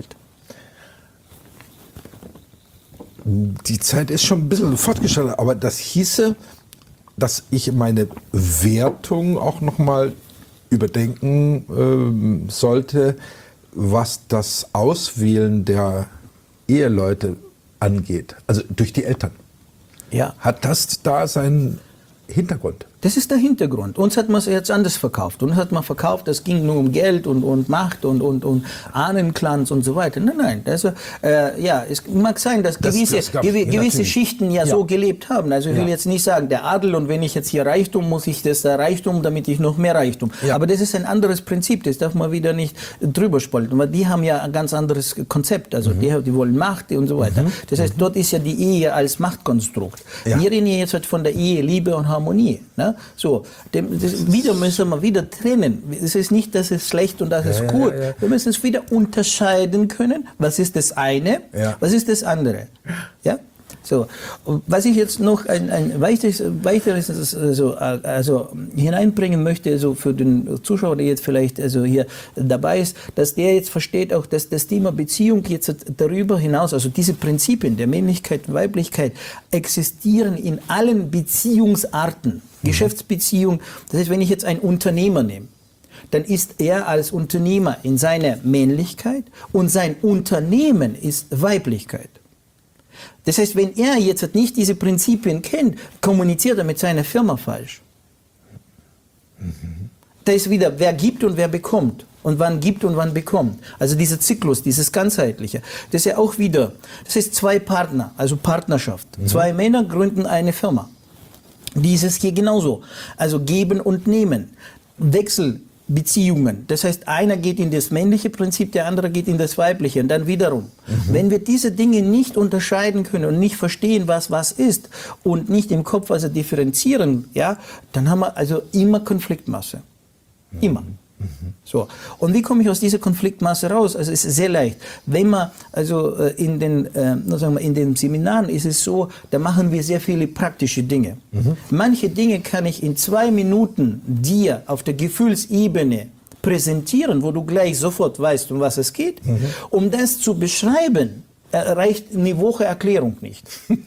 Speaker 2: Die Zeit ist schon ein bisschen fortgeschritten, aber das hieße, dass ich meine Wertung auch nochmal überdenken äh, sollte, was das Auswählen der Eheleute angeht, also durch die Eltern.
Speaker 3: Ja.
Speaker 2: Hat das da seinen Hintergrund?
Speaker 3: Das ist der Hintergrund. Uns hat man es jetzt anders verkauft. Uns hat man verkauft, es ging nur um Geld und, und Macht und, und, und Ahnenklanz und so weiter. Nein, nein. Also, äh, ja, es mag sein, dass das, gewisse, das gewi gewisse natürlich. Schichten ja, ja so gelebt haben. Also ich will ja. jetzt nicht sagen, der Adel und wenn ich jetzt hier Reichtum, muss ich das da Reichtum, damit ich noch mehr Reichtum. Ja. Aber das ist ein anderes Prinzip. Das darf man wieder nicht drüber spalten. Weil die haben ja ein ganz anderes Konzept. Also mhm. die, die wollen Macht und so weiter. Mhm. Das heißt, dort ist ja die Ehe als Machtkonstrukt. Ja. Wir reden jetzt von der Ehe, Liebe und Harmonie. Ne? Ja, so, dem, das, wieder müssen wir wieder trennen. Es ist nicht, dass es schlecht und das
Speaker 2: ja,
Speaker 3: ist
Speaker 2: ja,
Speaker 3: gut.
Speaker 2: Ja, ja.
Speaker 3: Wir müssen es wieder unterscheiden können. Was ist das eine?
Speaker 2: Ja.
Speaker 3: Was ist das andere? Ja. So, und was ich jetzt noch ein, ein weiteres, weiteres also, also hineinbringen möchte, also für den Zuschauer, der jetzt vielleicht also hier dabei ist, dass der jetzt versteht auch, dass das Thema Beziehung jetzt darüber hinaus, also diese Prinzipien der Männlichkeit und Weiblichkeit existieren in allen Beziehungsarten, mhm. Geschäftsbeziehung. Das heißt, wenn ich jetzt einen Unternehmer nehme, dann ist er als Unternehmer in seiner Männlichkeit und sein Unternehmen ist Weiblichkeit. Das heißt, wenn er jetzt nicht diese Prinzipien kennt, kommuniziert er mit seiner Firma falsch. Mhm. Da ist wieder, wer gibt und wer bekommt. Und wann gibt und wann bekommt. Also dieser Zyklus, dieses Ganzheitliche. Das ist ja auch wieder, das ist zwei Partner, also Partnerschaft. Mhm. Zwei Männer gründen eine Firma. Dieses hier genauso. Also geben und nehmen. Wechsel. Beziehungen. Das heißt, einer geht in das männliche Prinzip, der andere geht in das weibliche und dann wiederum. Mhm. Wenn wir diese Dinge nicht unterscheiden können und nicht verstehen, was was ist und nicht im Kopf also differenzieren, ja, dann haben wir also immer Konfliktmasse. Mhm. Immer. Mhm. So. Und wie komme ich aus dieser Konfliktmasse raus? Also es ist sehr leicht. Wenn man, also in den, äh, sagen wir, in den Seminaren ist es so, da machen wir sehr viele praktische Dinge. Mhm. Manche Dinge kann ich in zwei Minuten dir auf der Gefühlsebene präsentieren, wo du gleich sofort weißt, um was es geht. Mhm. Um das zu beschreiben, reicht eine Woche Erklärung nicht.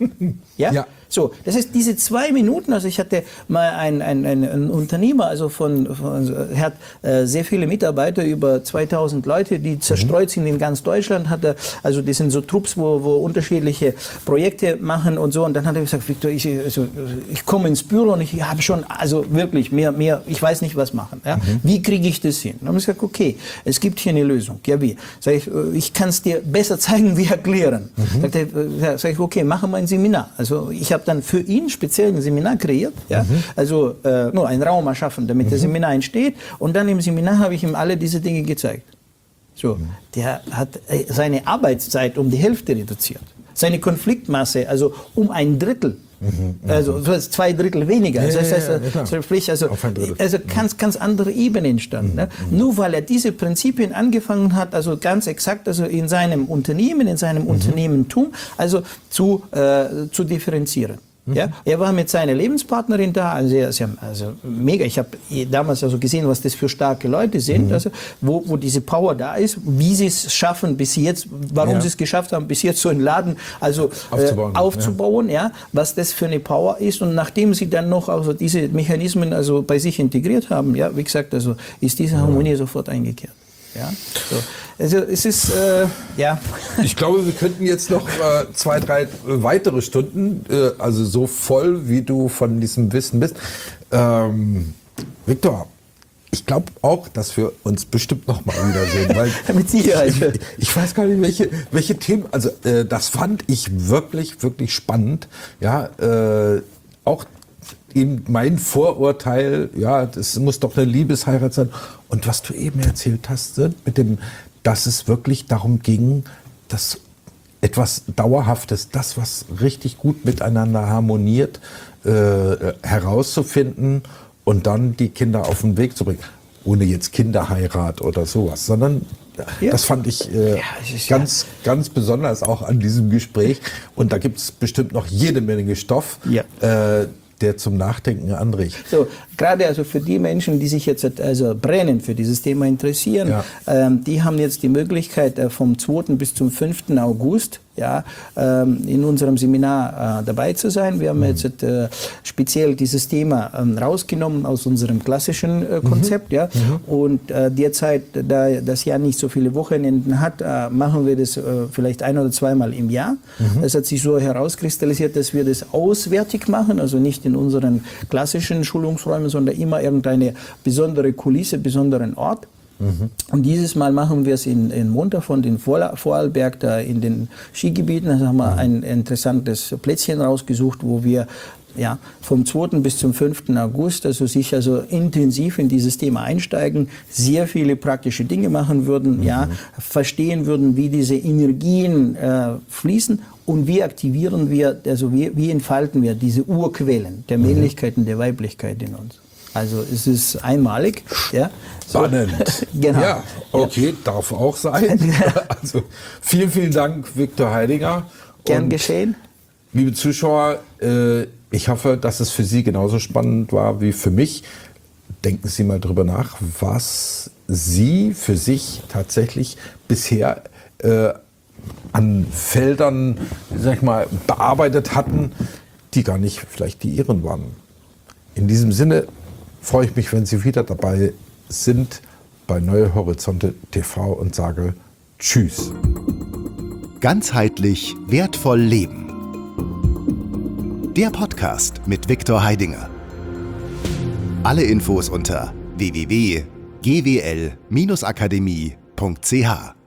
Speaker 3: Ja? Ja. So, das heißt, diese zwei Minuten, also ich hatte mal einen, einen, einen Unternehmer, also von, von er hat äh, sehr viele Mitarbeiter, über zweitausend Leute, die zerstreut mhm. sind in ganz Deutschland, hat er, also die sind so Trupps, wo, wo unterschiedliche Projekte machen und so, und dann hat er gesagt, Viktor, ich, also, ich komme ins Büro und ich habe schon, also wirklich mehr, mehr, ich weiß nicht, was machen, ja? Mhm. Wie kriege ich das hin? Dann habe ich gesagt, okay, es gibt hier eine Lösung, ja wie? Sag ich, ich kann es dir besser zeigen, wie erklären. Mhm. Sagt er, sag ich, okay, machen wir ein Seminar. Also ich habe dann für ihn speziell ein Seminar kreiert, ja? Mhm. Also äh, nur einen Raum erschaffen, damit mhm. das Seminar entsteht, und dann im Seminar habe ich ihm alle diese Dinge gezeigt. So, mhm. der hat äh, seine Arbeitszeit um die Hälfte reduziert, seine Konfliktmasse also um ein Drittel. Mhm, also zwei Drittel weniger. Also, das heißt, ja, ja, ja, sprich, also, also ganz, ganz andere Ebenen entstanden. Mhm, ne? mhm. Nur weil er diese Prinzipien angefangen hat, also ganz exakt, also in seinem Unternehmen, in seinem mhm. Unternehmentum, also zu, äh, zu differenzieren. Ja, er war mit seiner Lebenspartnerin da, also, also mega. Ich habe damals also gesehen, was das für starke Leute sind, mhm. also wo, wo diese Power da ist, wie sie es schaffen bis jetzt, warum ja. sie es geschafft haben, bis jetzt so einen Laden also aufzubauen, äh, aufzubauen ja. ja, was das für eine Power ist. Und nachdem sie dann noch also diese Mechanismen also bei sich integriert haben, ja, wie gesagt, also ist diese Harmonie ja. sofort eingekehrt. Ja, so. Also es ist, äh, ja.
Speaker 2: Ich glaube, wir könnten jetzt noch äh, zwei, drei weitere Stunden, äh, also so voll, wie du von diesem Wissen bist. Ähm, Viktor, ich glaube auch, dass wir uns bestimmt noch mal wiedersehen. Weil
Speaker 3: Mit Sicherheit.
Speaker 2: Ich, ich weiß gar nicht, welche, welche Themen, also äh, das fand ich wirklich, wirklich spannend. Ja, äh, auch eben mein Vorurteil, ja, das muss doch eine Liebesheirat sein. Und was du eben erzählt hast, mit dem, dass es wirklich darum ging, dass etwas Dauerhaftes, das, was richtig gut miteinander harmoniert, äh, herauszufinden und dann die Kinder auf den Weg zu bringen. Ohne jetzt Kinderheirat oder sowas, sondern ja. das fand ich äh, ja, ganz, ja. ganz besonders auch an diesem Gespräch. Und da gibt es bestimmt noch jede Menge Stoff. Ja. Äh, der zum Nachdenken anregt.
Speaker 3: So, gerade also für die Menschen, die sich jetzt also brennend für dieses Thema interessieren, ja. ähm, die haben jetzt die Möglichkeit äh, vom zweiten bis zum fünften August ja, ähm, in unserem Seminar äh, dabei zu sein. Wir haben mhm. jetzt äh, speziell dieses Thema ähm, rausgenommen aus unserem klassischen äh, Konzept. Mhm. Ja, mhm. Und äh, derzeit, da das Jahr nicht so viele Wochenenden hat, äh, machen wir das äh, vielleicht ein oder zweimal im Jahr. Mhm. Es hat sich so herauskristallisiert, dass wir das auswärtig machen, also nicht in unseren klassischen Schulungsräumen, sondern immer irgendeine besondere Kulisse, besonderen Ort. Mhm. Und dieses Mal machen wir es in, in Montafon, in Vorarlberg, da in den Skigebieten. Da haben wir mhm. ein interessantes Plätzchen rausgesucht, wo wir ja, vom zweiten bis zum fünften August, also sich also intensiv in dieses Thema einsteigen, sehr viele praktische Dinge machen würden, mhm. ja, verstehen würden, wie diese Energien äh, fließen und wie aktivieren wir, also wie, wie entfalten wir diese Urquellen der Männlichkeit und der Weiblichkeit in uns. Also es ist einmalig. Ja.
Speaker 2: Spannend.
Speaker 3: Genau.
Speaker 2: Ja, okay, ja. Darf auch sein. Also vielen, vielen Dank, Viktor Heidinger.
Speaker 3: Gern
Speaker 2: und
Speaker 3: geschehen.
Speaker 2: Liebe Zuschauer, äh, ich hoffe, dass es für Sie genauso spannend war wie für mich. Denken Sie mal drüber nach, was Sie für sich tatsächlich bisher äh, an Feldern, sag ich mal, bearbeitet hatten, die gar nicht vielleicht die Ihren waren. In diesem Sinne freue ich mich, wenn Sie wieder dabei sind bei Neue Horizonte T V und sage Tschüss.
Speaker 1: Ganzheitlich wertvoll leben. Der Podcast mit Viktor Heidinger. Alle Infos unter w w w punkt g w l Bindestrich akademie punkt c h.